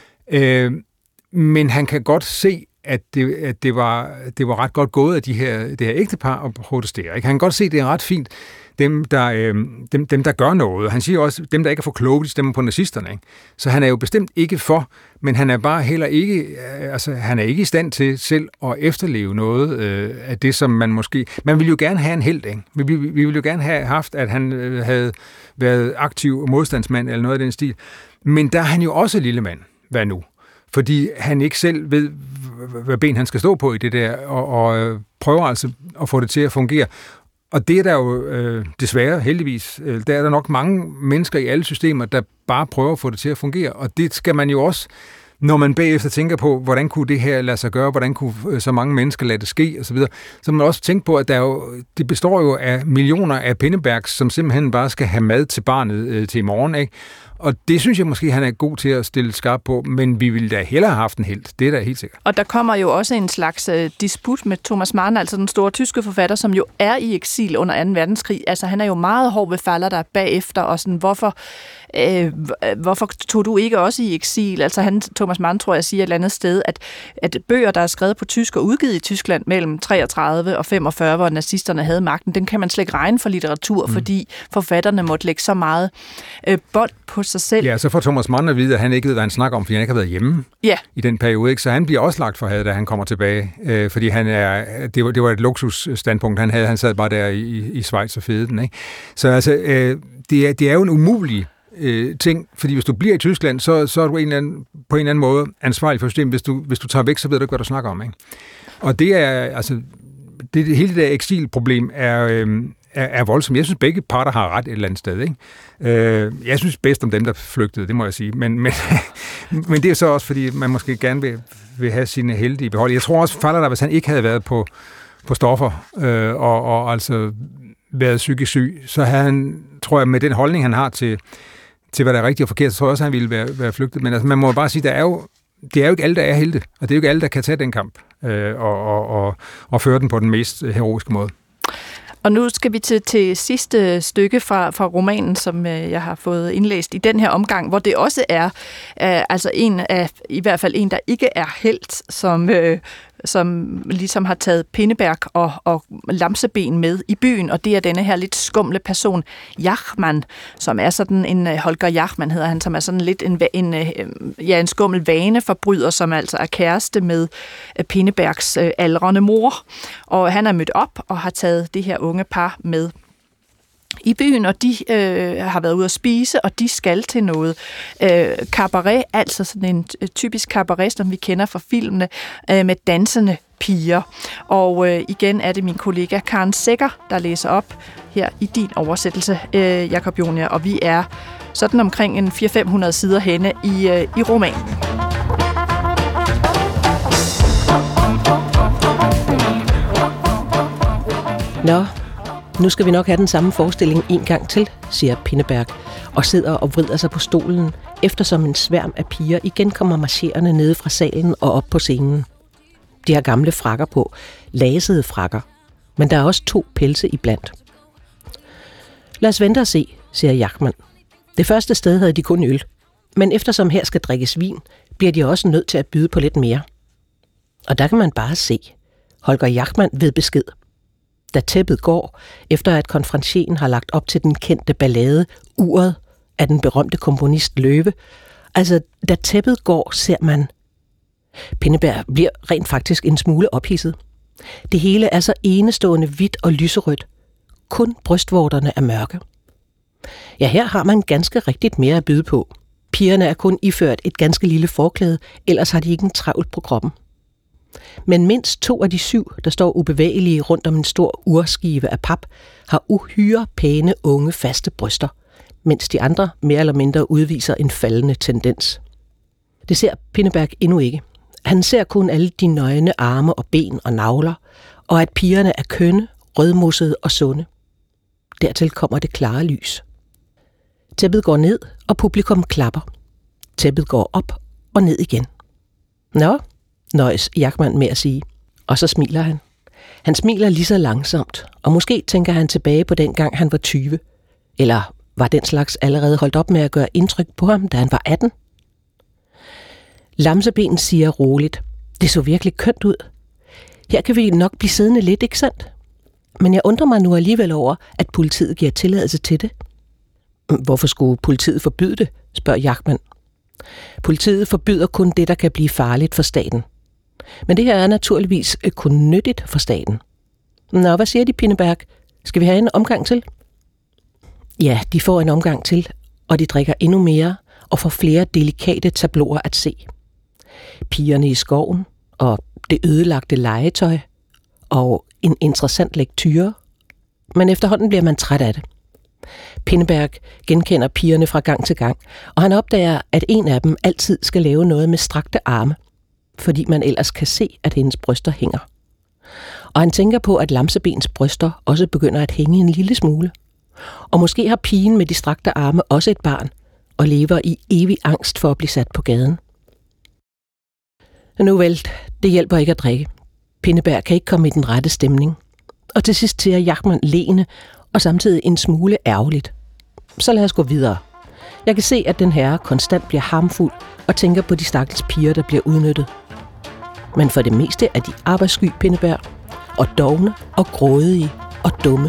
Øh, men han kan godt se, at det, at det, var, det var ret godt gået af de her, det her ægtepar at protestere. Ikke? Han kan godt se, at det er ret fint, dem der, øh, dem, dem, der gør noget. Han siger også, dem, der ikke er for kloge, de stemmer på nazisterne. Ikke? Så han er jo bestemt ikke for, men han er bare heller ikke, øh, altså han er ikke i stand til selv at efterleve noget øh, af det, som man måske... Man ville jo gerne have en helt, ikke? Vi, vi, vi ville jo gerne have haft, at han øh, havde været aktiv modstandsmand eller noget af den stil. Men der er han jo også lille mand. Hvad nu? Fordi han ikke selv ved, hvad ben han skal stå på i det der, og, og øh, prøver altså at få det til at fungere. Og det er der jo øh, desværre, heldigvis, øh, der er der nok mange mennesker i alle systemer, der bare prøver at få det til at fungere. Og det skal man jo også, når man bagefter tænker på, hvordan kunne det her lade sig gøre, hvordan kunne øh, så mange mennesker lade det ske, osv., så man også tænke på, at der jo, det består jo af millioner af Pinnebergs, som simpelthen bare skal have mad til barnet øh, til i morgen, ikke? Og det synes jeg måske, han er god til at stille skarp på, men vi ville da hellere have haft en helt. Det er da helt sikkert. Og der kommer jo også en slags uh, disput med Thomas Mann, altså den store tyske forfatter, som jo er i eksil under anden verdenskrig. Altså han er jo meget hård ved Faller der bagefter, og sådan, hvorfor, øh, hvorfor tog du ikke også i eksil? Altså han, Thomas Mann, tror jeg, siger et eller andet sted, at, at bøger, der er skrevet på tysk og udgivet i Tyskland mellem treogtredive og femogfyrre, hvor nazisterne havde magten, den kan man slet ikke regne for litteratur, mm. fordi forfatterne måtte lægge så meget øh, bånd på sig selv. Ja, så får Thomas Mann at vide, at han ikke ved, hvad han snakker om, fordi han ikke har været hjemme ja. i den periode. Ikke? Så han bliver også lagt for had, da han kommer tilbage, øh, fordi han er, det, var, det var et luksusstandpunkt, han havde. Han sad bare der i, i Schweiz og fede den. Ikke? Så altså, øh, det, er, det er jo en umulig øh, ting, fordi hvis du bliver i Tyskland, så, så er du en eller anden, på en eller anden måde ansvarlig for systemet. Hvis du, hvis du tager væk, så ved du ikke, hvad du snakker om. Ikke? Og det er, altså, det, det hele det der eksilproblem er... Øh, er voldsomt. Jeg synes, begge parter har ret et eller andet sted. Ikke? Øh, jeg synes bedst om dem, der flygtede, det må jeg sige. Men, men, men det er så også, fordi man måske gerne vil, vil have sine helte i behold. Jeg tror også, Faller der, hvis han ikke havde været på, på stoffer, øh, og, og altså været psykisk syg, så havde han, tror jeg, med den holdning, han har til, til hvad der er rigtigt og forkert, så tror jeg også, han ville være, være flygtet. Men altså, man må bare sige, der er jo, det er jo ikke alle, der er helte, og det er jo ikke alle, der kan tage den kamp øh, og, og, og, og føre den på den mest heroiske måde. Og nu skal vi til, til sidste stykke fra, fra romanen, som øh, jeg har fået indlæst i den her omgang, hvor det også er øh, altså en af, i hvert fald en, der ikke er helt, som, øh, som ligesom har taget Pinneberg og, og Lamseben med i byen, og det er denne her lidt skumle person, Jachmann, som er sådan en, Holger Jachmann hedder han, som er sådan lidt en, en, ja, en skummel vaneforbryder, som altså er kæreste med Pinnebergs øh, aldrende mor, og han er mødt op og har taget det her unge par med i byen, og de øh, har været ude at spise, og de skal til noget øh, cabaret, altså sådan en øh, typisk cabaret, som vi kender fra filmene, øh, med dansende piger. Og øh, igen er det min kollega Karen Sækker, der læser op her i din oversættelse, øh, Jacob Jonier, og vi er sådan omkring en fire til fem hundrede sider henne i, øh, i romanen. Nå, nu skal vi nok have den samme forestilling en gang til, siger Pinneberg, og sidder og vrider sig på stolen, eftersom en sværm af piger igen kommer marcherende nede fra salen og op på scenen. De har gamle frakker på, lasede frakker, men der er også to pelse iblandt. Lad os vente og se, siger Jachmann. Det første sted havde de kun øl, men eftersom her skal drikkes vin, bliver de også nødt til at byde på lidt mere. Og der kan man bare se. Holger Jachmann ved besked. Da tæppet går, efter at konferencieren har lagt op til den kendte ballade Uret af den berømte komponist Løve, altså da tæppet går, ser man. Pinneberg bliver rent faktisk en smule ophidset. Det hele er så enestående hvidt og lyserødt. Kun brystvorterne er mørke. Ja, her har man ganske rigtigt mere at byde på. Pigerne er kun iført et ganske lille forklæde, ellers har de ikke en travlt på kroppen. Men mindst to af de syv, der står ubevægelige rundt om en stor urskive af pap, har uhyre pæne, unge, faste bryster, mens de andre mere eller mindre udviser en faldende tendens. Det ser Pinneberg endnu ikke. Han ser kun alle de nøgne arme og ben og navler, og at pigerne er kønne, rødmussede og sunde. Dertil kommer det klare lys. Tæppet går ned, og publikum klapper. Tæppet går op og ned igen. Nå, nøjes Jachmann med at sige, og så smiler han. Han smiler lige så langsomt, og måske tænker han tilbage på den gang han var tyve. Eller var den slags allerede holdt op med at gøre indtryk på ham, da han var atten? Lamseben siger roligt, det så virkelig kønt ud. Her kan vi nok blive siddende lidt, ikke sandt? Men jeg undrer mig nu alligevel over, at politiet giver tilladelse til det. Hvorfor skulle politiet forbyde det, spørger Jachmann. Politiet forbyder kun det, der kan blive farligt for staten. Men det her er naturligvis kun nyttigt for staten. Nå, hvad siger de, Pinneberg? Skal vi have en omgang til? Ja, de får en omgang til, og de drikker endnu mere og får flere delikate tableauer at se. Pigerne i skoven og det ødelagte legetøj og en interessant lektyre. Men efterhånden bliver man træt af det. Pinneberg genkender pigerne fra gang til gang, og han opdager, at en af dem altid skal lave noget med strakte arme, fordi man ellers kan se, at hendes bryster hænger. Og han tænker på, at Lamsebens bryster også begynder at hænge en lille smule. Og måske har pigen med de strakte arme også et barn, og lever i evig angst for at blive sat på gaden. Nu vel, det hjælper ikke at drikke. Pinneberg kan ikke komme i den rette stemning. Og til sidst siger Jachmann leende, og samtidig en smule ærgerligt. Så lad os gå videre. Jeg kan se, at den herre konstant bliver harmfuld og tænker på de stakkels piger, der bliver udnyttet. Men for det meste er de arbejdssky, Pinneberg, og dovne og grådige og dumme.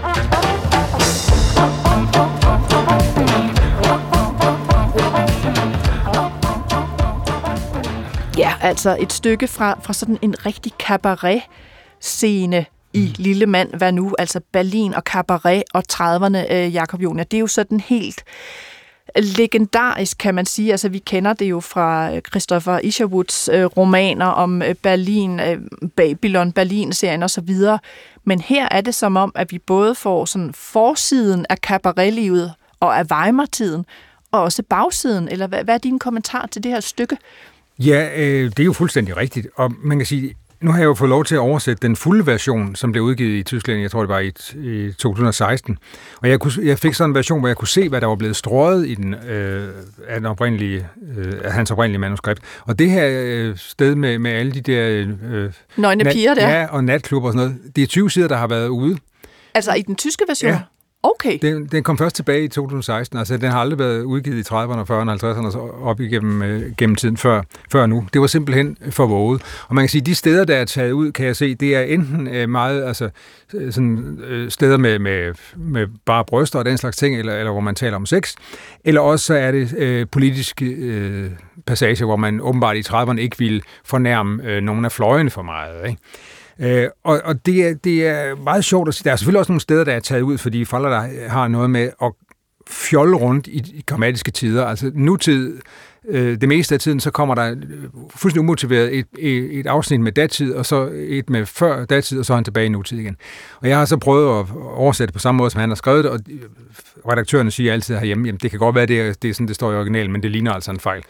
Ja, altså et stykke fra, fra sådan en rigtig cabaret-scene i Lille Mand, hvad nu, altså Berlin og cabaret og trediverne, øh, Jacob Jonier. Det er jo sådan helt legendarisk, kan man sige. Altså, vi kender det jo fra Christopher Isherwoods øh, romaner om øh, Berlin, øh, Babylon, Berlin-serien og så videre. Men her er det som om, at vi både får sådan forsiden af cabaretlivet og af Weimar-tiden, og også bagsiden. Eller hvad, hvad er din kommentar til det her stykke? Ja, øh, det er jo fuldstændig rigtigt. Og man kan sige, Nu har jeg jo fået lov til at oversætte den fulde version, som blev udgivet i Tyskland, jeg tror det var i, i to tusind og seksten. Og jeg, kunne, jeg fik sådan en version, hvor jeg kunne se, hvad der var blevet strøget i den, øh, af, den oprindelige, øh, af hans oprindelige manuskript. Og det her øh, sted med, med alle de der... Øh, Nøgne piger der. Ja, og natklubber og sådan noget. Det er tyve sider, der har været ude. Altså i den tyske version? Ja. Okay. Den, den kom først tilbage i to tusind og seksten, altså den har aldrig været udgivet i trediverne, fyrrerne, halvtredserne og så op igennem øh, gennem tiden før, før nu. Det var simpelthen for våget. Og man kan sige, at de steder, der er taget ud, kan jeg se, det er enten øh, meget, altså sådan, øh, steder med, med, med bare bryster og den slags ting, eller, eller hvor man taler om sex, eller også så er det øh, politiske øh, passager, hvor man åbenbart i trediverne ikke ville fornærme øh, nogen af fløjene for meget, ikke? Øh, og og det, er, det er meget sjovt at sige. Der er selvfølgelig også nogle steder, der er taget ud, fordi folder, der har noget med at fjolle rundt i, i grammatiske tider. Altså nutid, øh, det meste af tiden, så kommer der fuldstændig umotiveret et, et, et afsnit med datid, og så et med før datid, og så er han tilbage i nutid igen. Og jeg har så prøvet at oversætte på samme måde, som han har skrevet det, og redaktørerne siger altid herhjemme, jamen det kan godt være, det er, det er sådan, det står i originalen, men det ligner altså en fejl.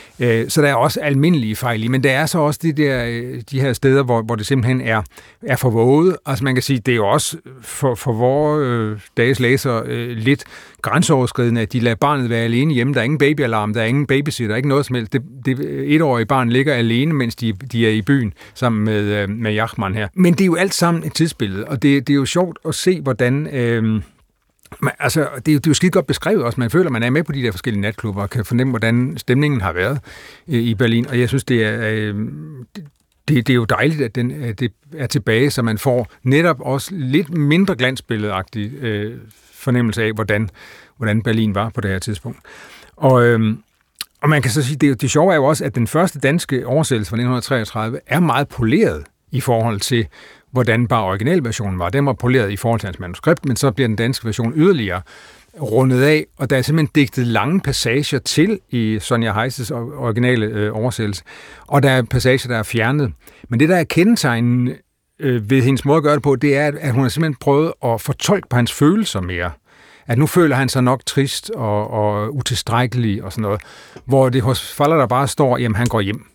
Så der er også almindelige fejl i, men der er så også de, der, de her steder, hvor, hvor det simpelthen er, er for våget. Altså man kan sige, det er jo også for, for vores øh, dages læsere øh, lidt grænseoverskridende, at de lader barnet være alene hjemme. Der er ingen babyalarm, der er ingen babysitter, ikke noget som helst. Det, det etårige barn ligger alene, mens de, de er i byen sammen med, øh, med Jachmann her. Men det er jo alt sammen et tidsbillede, og det, det er jo sjovt at se, hvordan... Øh, Men, altså, det, er jo, det er jo skidt godt beskrevet også. Man føler, at man er med på de der forskellige natklubber og kan fornemme, hvordan stemningen har været øh, i Berlin. Og jeg synes, det er, øh, det, det er jo dejligt, at, den, at det er tilbage, så man får netop også lidt mindre glansbilledagtig øh, fornemmelse af, hvordan, hvordan Berlin var på det her tidspunkt. Og, øh, og man kan så sige, det, det sjove er jo også, at den første danske oversættelse fra nitten treogtredive er meget poleret i forhold til, hvordan bare originalversionen var. Den var poleret i forhold til hans manuskript, men så bliver den danske version yderligere rundet af, og der er simpelthen digtet lange passager til i Sonja Heises originale øh, oversættelse, og der er passager, der er fjernet. Men det, der er kendetegnende øh, ved hendes måde at gøre det på, det er, at hun har simpelthen prøvet at fortolke på hans følelser mere. At nu føler han sig nok trist og, og utilstrækkelig og sådan noget, hvor det hos Faller der bare står, jamen han går hjem.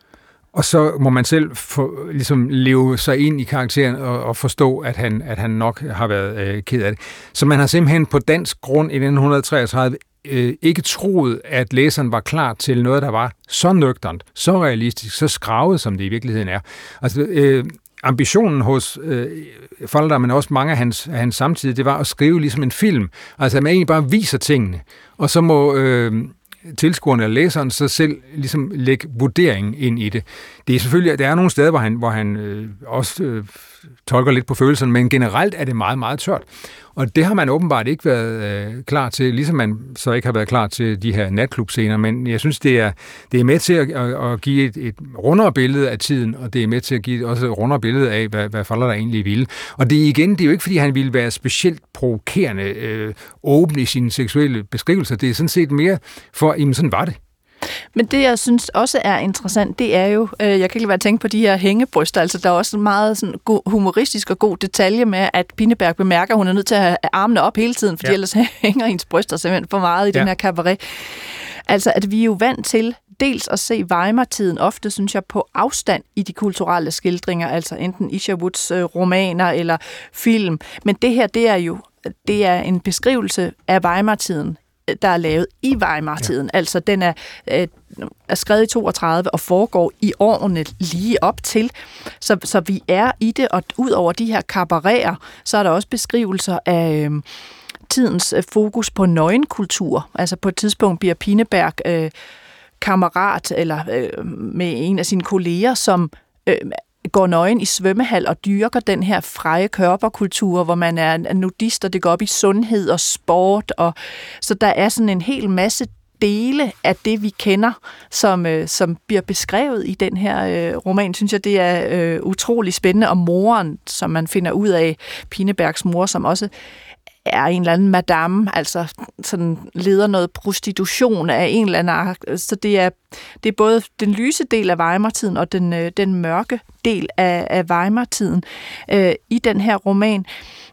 Og så må man selv for, ligesom leve sig ind i karakteren og, og forstå, at han, at han nok har været øh, ked af det. Så man har simpelthen på dansk grund i nitten treogtredive øh, ikke troet, at læseren var klar til noget, der var så nøgternt, så realistisk, så skravet, som det i virkeligheden er. Altså, øh, ambitionen hos øh, Faller, men også mange af hans, af hans samtidige, det var at skrive ligesom en film. Altså, at man egentlig bare viser tingene, og så må... Øh, tilskuerne eller læseren så selv ligesom lægge vurderingen ind i det. Det er selvfølgelig, der er nogle steder, hvor han, hvor han øh, også øh, tolker lidt på følelserne, men generelt er det meget, meget tørt. Og det har man åbenbart ikke været øh, klar til, ligesom man så ikke har været klar til de her natklubscener, men jeg synes, det er, det er med til at, at, at give et, et rundere billede af tiden, og det er med til at give også et rundere billede af, hvad, hvad Faller der egentlig ville. Og det er igen, det er jo ikke, fordi han ville være specielt provokerende, øh, åben i sine seksuelle beskrivelser. Det er sådan set mere for, jamen sådan var det. Men det, jeg synes også er interessant, det er jo, øh, jeg kan ikke være tænke på de her hængebryster, altså der er også en meget sådan, god, humoristisk og god detalje med, at Pinneberg bemærker, at hun er nødt til at have armene op hele tiden, fordi ja. ellers hænger hendes bryster simpelthen for meget i ja. den her cabaret. Altså, at vi er jo vant til dels at se Weimar-tiden ofte, synes jeg, på afstand i de kulturelle skildringer, altså enten Isherwoods øh, romaner eller film, men det her, det er jo det er en beskrivelse af Weimar-tiden, der er lavet i Weimar-tiden. Ja. Altså, den er, øh, er skrevet i toogtredive og foregår i årene lige op til. Så, så vi er i det, og ud over de her kabareter, så er der også beskrivelser af øh, tidens øh, fokus på nøgenkultur. Altså, på et tidspunkt bliver Pinneberg øh, kammerat eller øh, med en af sine kolleger, som øh, går nøgen i svømmehal og dyrker den her freje körperkultur, hvor man er nudist, og det går op i sundhed og sport. Og, så der er sådan en hel masse dele af det, vi kender, som, øh, som bliver beskrevet i den her øh, roman. Synes jeg, det er øh, utrolig spændende. Og moren, som man finder ud af, Pinnebergs mor, som også er en eller anden madame, altså sådan leder noget prostitution af en eller anden art. Så det er, det er både den lyse del af Weimar-tiden og den, den mørke del af, af Weimar-tiden øh, i den her roman.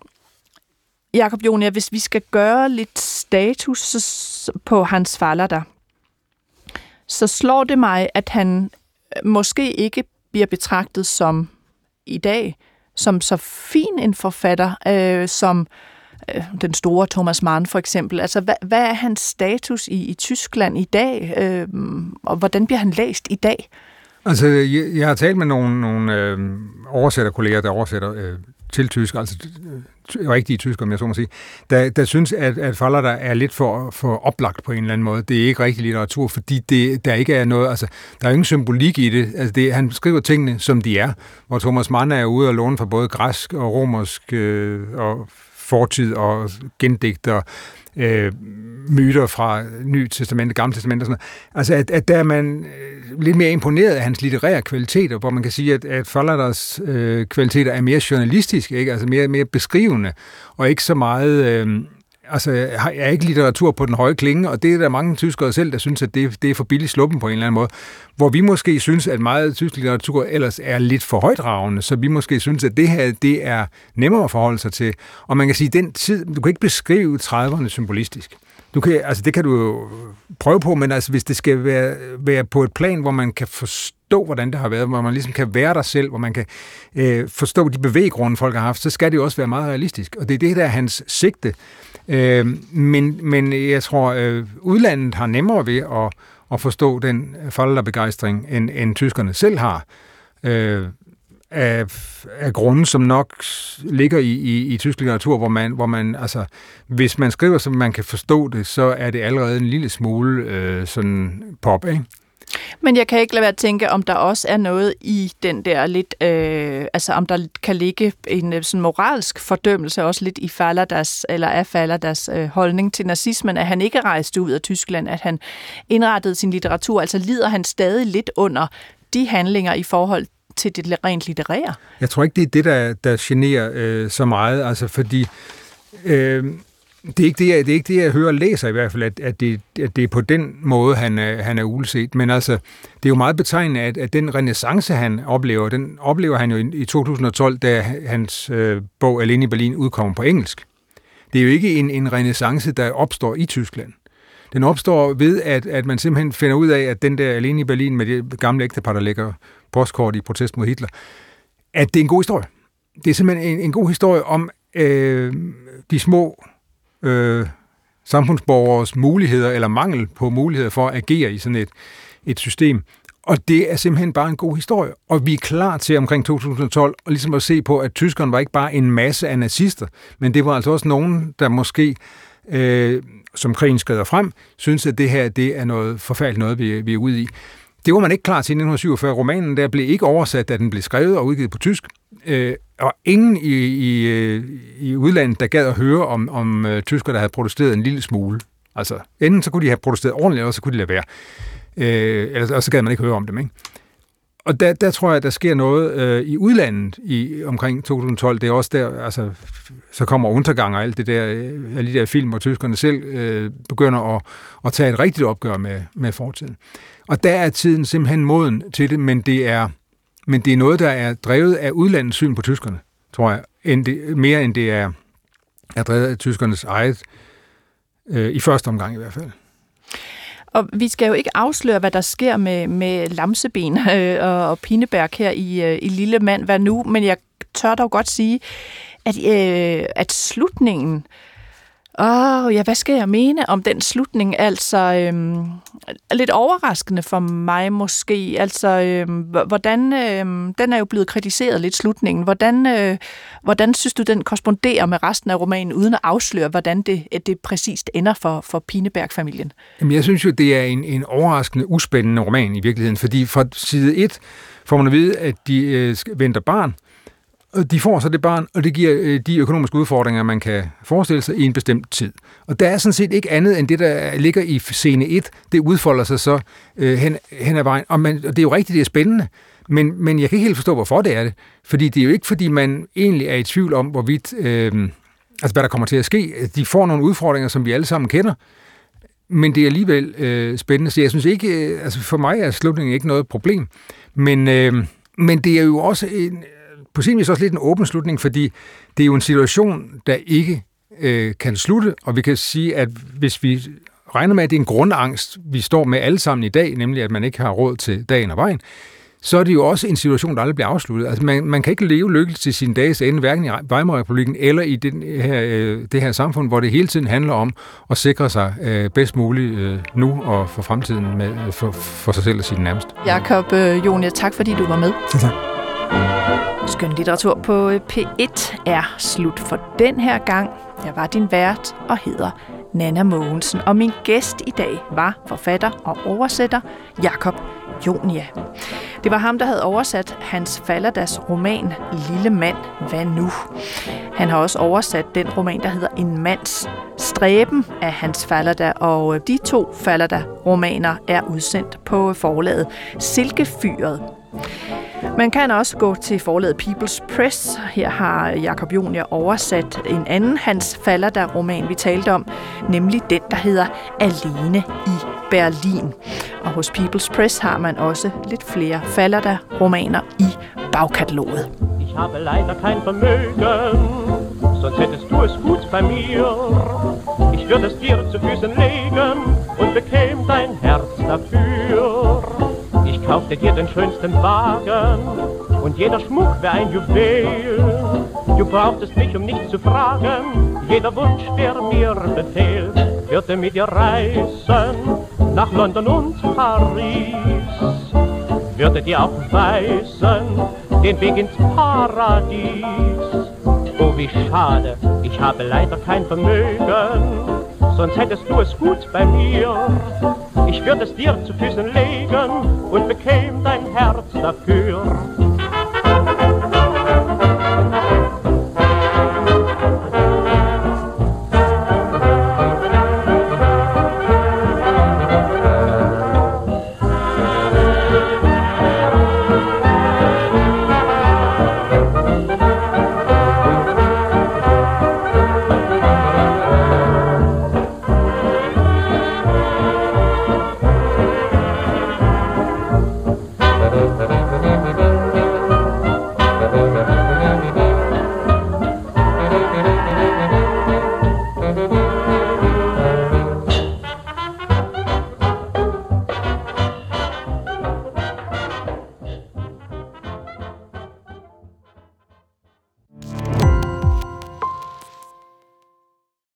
Jakob Jonia, hvis vi skal gøre lidt status så, på Hans Faller der, så slår det mig, at han måske ikke bliver betragtet som i dag som så fin en forfatter, øh, som øh, den store Thomas Mann for eksempel. Altså, hvad, hvad er hans status i, i Tyskland i dag, øh, og hvordan bliver han læst i dag? Altså, jeg, jeg har talt med nogle, nogle øh, oversætterkolleger, der oversætter øh, til tysk, altså øh, rigtige tysk, om jeg så må sige, der, der synes, at, at Faller der er lidt for, for oplagt på en eller anden måde. Det er ikke rigtig litteratur, fordi det, der ikke er noget, altså, der er ingen symbolik i det. Altså, det. Han skriver tingene, som de er, hvor Thomas Mann er ude og låne fra både græsk og romersk øh, og fortid og gendigter, øh, myter fra Nye Testamente, Gamle Testamente og sådan noget. Altså, at, at der er man øh, lidt mere imponeret af hans litterære kvaliteter, hvor man kan sige, at, at Fallers øh, kvaliteter er mere journalistiske, ikke? Altså mere, mere beskrivende, og ikke så meget... Øh, altså, er ikke litteratur på den høje klinge, og det er der mange tyskere selv, der synes, at det, det er for billigt sluppen på en eller anden måde. Hvor vi måske synes, at meget tysk litteratur ellers er lidt for højtravende, så vi måske synes, at det her, det er nemmere at forholde sig til. Og man kan sige, at den tid, du kan ikke beskrive trediverne symbolistisk. Du kan, altså det kan du jo prøve på, men altså hvis det skal være, være på et plan, hvor man kan forstå, hvordan det har været, hvor man ligesom kan være der selv, hvor man kan øh, forstå de bevæggrunde, folk har haft, så skal det jo også være meget realistisk. Og det er det, der er hans sigte. Øh, men, men jeg tror, øh, udlandet har nemmere ved at, at forstå den Faller-begejstring, end, end tyskerne selv har. Øh, Af, af grunde, som nok ligger i, i, i tysk litteratur, hvor man, hvor man, altså, hvis man skriver, så man kan forstå det, så er det allerede en lille smule øh, sådan pop, ikke? Men jeg kan ikke lade være at tænke, om der også er noget i den der lidt, øh, altså om der kan ligge en sådan moralsk fordømmelse også lidt i Fallers, eller af Fallers øh, holdning til nazismen, at han ikke rejste ud af Tyskland, at han indrettede sin litteratur, altså lider han stadig lidt under de handlinger i forhold til det rent litterære? Jeg tror ikke, det er det, der, der generer øh, så meget, altså fordi øh, det, er ikke det, jeg, det er ikke det, jeg hører og læser i hvert fald, at, at, det, at det er på den måde, han er, han er uleset. Men altså, det er jo meget betegnende, at, at den renæssance, han oplever, den oplever han jo i, i to tusind og tolv, da hans øh, bog Alene i Berlin udkommer på engelsk. Det er jo ikke en, en renæssance, der opstår i Tyskland. Den opstår ved, at, at man simpelthen finder ud af, at den der Alene i Berlin med det gamle ægtepar, der lægger postkort i protest mod Hitler, at det er en god historie. Det er simpelthen en, en god historie om øh, de små øh, samfundsborgers muligheder, eller mangel på muligheder for at agere i sådan et, et system. Og det er simpelthen bare en god historie. Og vi er klar til omkring to tusind og tolv og ligesom at se på, at tyskerne var ikke bare en masse af nazister, men det var altså også nogen, der måske, øh, som krigen skrider frem, synes, at det her det er noget forfærdeligt noget, vi, vi er ude i. Det var man ikke klar til i nitten syvogfyrre. Romanen der blev ikke oversat, da den blev skrevet og udgivet på tysk. Øh, og ingen i, i, i udlandet, der gad at høre om, om uh, tyskere, der havde protesteret en lille smule. Altså, enten så kunne de have protesteret ordentligt, eller så kunne de lade være. Øh, eller så gad man ikke høre om dem, ikke? Og der, der tror jeg, at der sker noget øh, i udlandet i omkring to tusind og tolv. Det er også der, altså, så kommer Untergang og alt det der, øh, alle de der film, hvor tyskerne selv øh, begynder at, at tage et rigtigt opgør med, med fortiden. Og der er tiden simpelthen moden til det, men det er, men det er noget, der er drevet af udlandets syn på tyskerne, tror jeg, end det, mere end det er, er drevet af tyskernes eget, øh, i første omgang i hvert fald. Og vi skal jo ikke afsløre, hvad der sker med, med Lamseben øh, og Pinneberg her i, øh, i Lille Mand, hvad nu, men jeg tør dog godt sige, at, øh, at slutningen, åh, ja, hvad skal jeg mene om den slutning, altså øh, lidt overraskende for mig måske, altså øh, hvordan, øh, den er jo blevet kritiseret lidt, slutningen, hvordan, øh, hvordan synes du, den korresponderer med resten af romanen, uden at afsløre, hvordan det, det præcist ender for, for Pinneberg-familien? Jamen, jeg synes jo, det er en, en overraskende, uspændende roman i virkeligheden, fordi fra side et får man at vide, at de øh, venter barn, og de får så det barn, og det giver øh, de økonomiske udfordringer, man kan forestille sig i en bestemt tid. Og der er sådan set ikke andet end det, der ligger i scene et. Det udfolder sig så øh, hen, hen ad vejen. Og, man, og det er jo rigtigt, det er spændende, men, men jeg kan ikke helt forstå, hvorfor det er det. Fordi det er jo ikke, fordi man egentlig er i tvivl om, hvorvidt, øh, altså hvad der kommer til at ske. De får nogle udfordringer, som vi alle sammen kender, men det er alligevel øh, spændende. Så jeg synes ikke, øh, altså for mig er slutningen ikke noget problem. Men, øh, men det er jo også en... på sin vis også lidt en åben slutning, fordi det er jo en situation, der ikke øh, kan slutte, og vi kan sige, at hvis vi regner med, at det er en grundangst, vi står med alle sammen i dag, nemlig at man ikke har råd til dagen og vejen, så er det jo også en situation, der aldrig bliver afsluttet. Altså, man, man kan ikke leve lykkeligt til sin dages ende, hverken i Weimar-republikken eller i den her, øh, det her samfund, hvor det hele tiden handler om at sikre sig øh, bedst muligt øh, nu og for fremtiden med, for, for sig selv og sine nærmeste. Jakob øh, Jonia, tak fordi du var med. Ja, tak. Skønlitteratur på P et er slut for den her gang. Jeg var din vært og hedder Nanna Mogensen, og min gæst i dag var forfatter og oversætter Jakob Jonia. Det var ham, der havde oversat Hans Falladas roman Lille mand, hvad nu? Han har også oversat den roman, der hedder En mands stræben af Hans Fallada, og de to Fallada-romaner er udsendt på forlaget Silkefyret. Man kan også gå til forlaget People's Press. Her har Jakob Jonia oversat en anden Hans Fallada-roman, vi talte om, nemlig den, der hedder Alene i Berlin. Og hos People's Press har man også lidt flere Fallada-romaner i bagkataloget. Ich habe leider kein Vermögen, sonst hättest du es gut bei mir. Ich würde es dir zu Füßen legen und bekäme dein Herz dafür. Ich kaufte dir den schönsten Wagen und jeder Schmuck wäre ein Juwel. Du brauchtest mich, um nichts zu fragen, jeder Wunsch, der mir befehlt, würde mit dir reisen nach London und Paris. Würde dir auch weisen den Weg ins Paradies. Oh, wie schade, ich habe leider kein Vermögen, sonst hättest du es gut bei mir. Ich würde es dir zu Füßen legen und bekäme dein Herz dafür.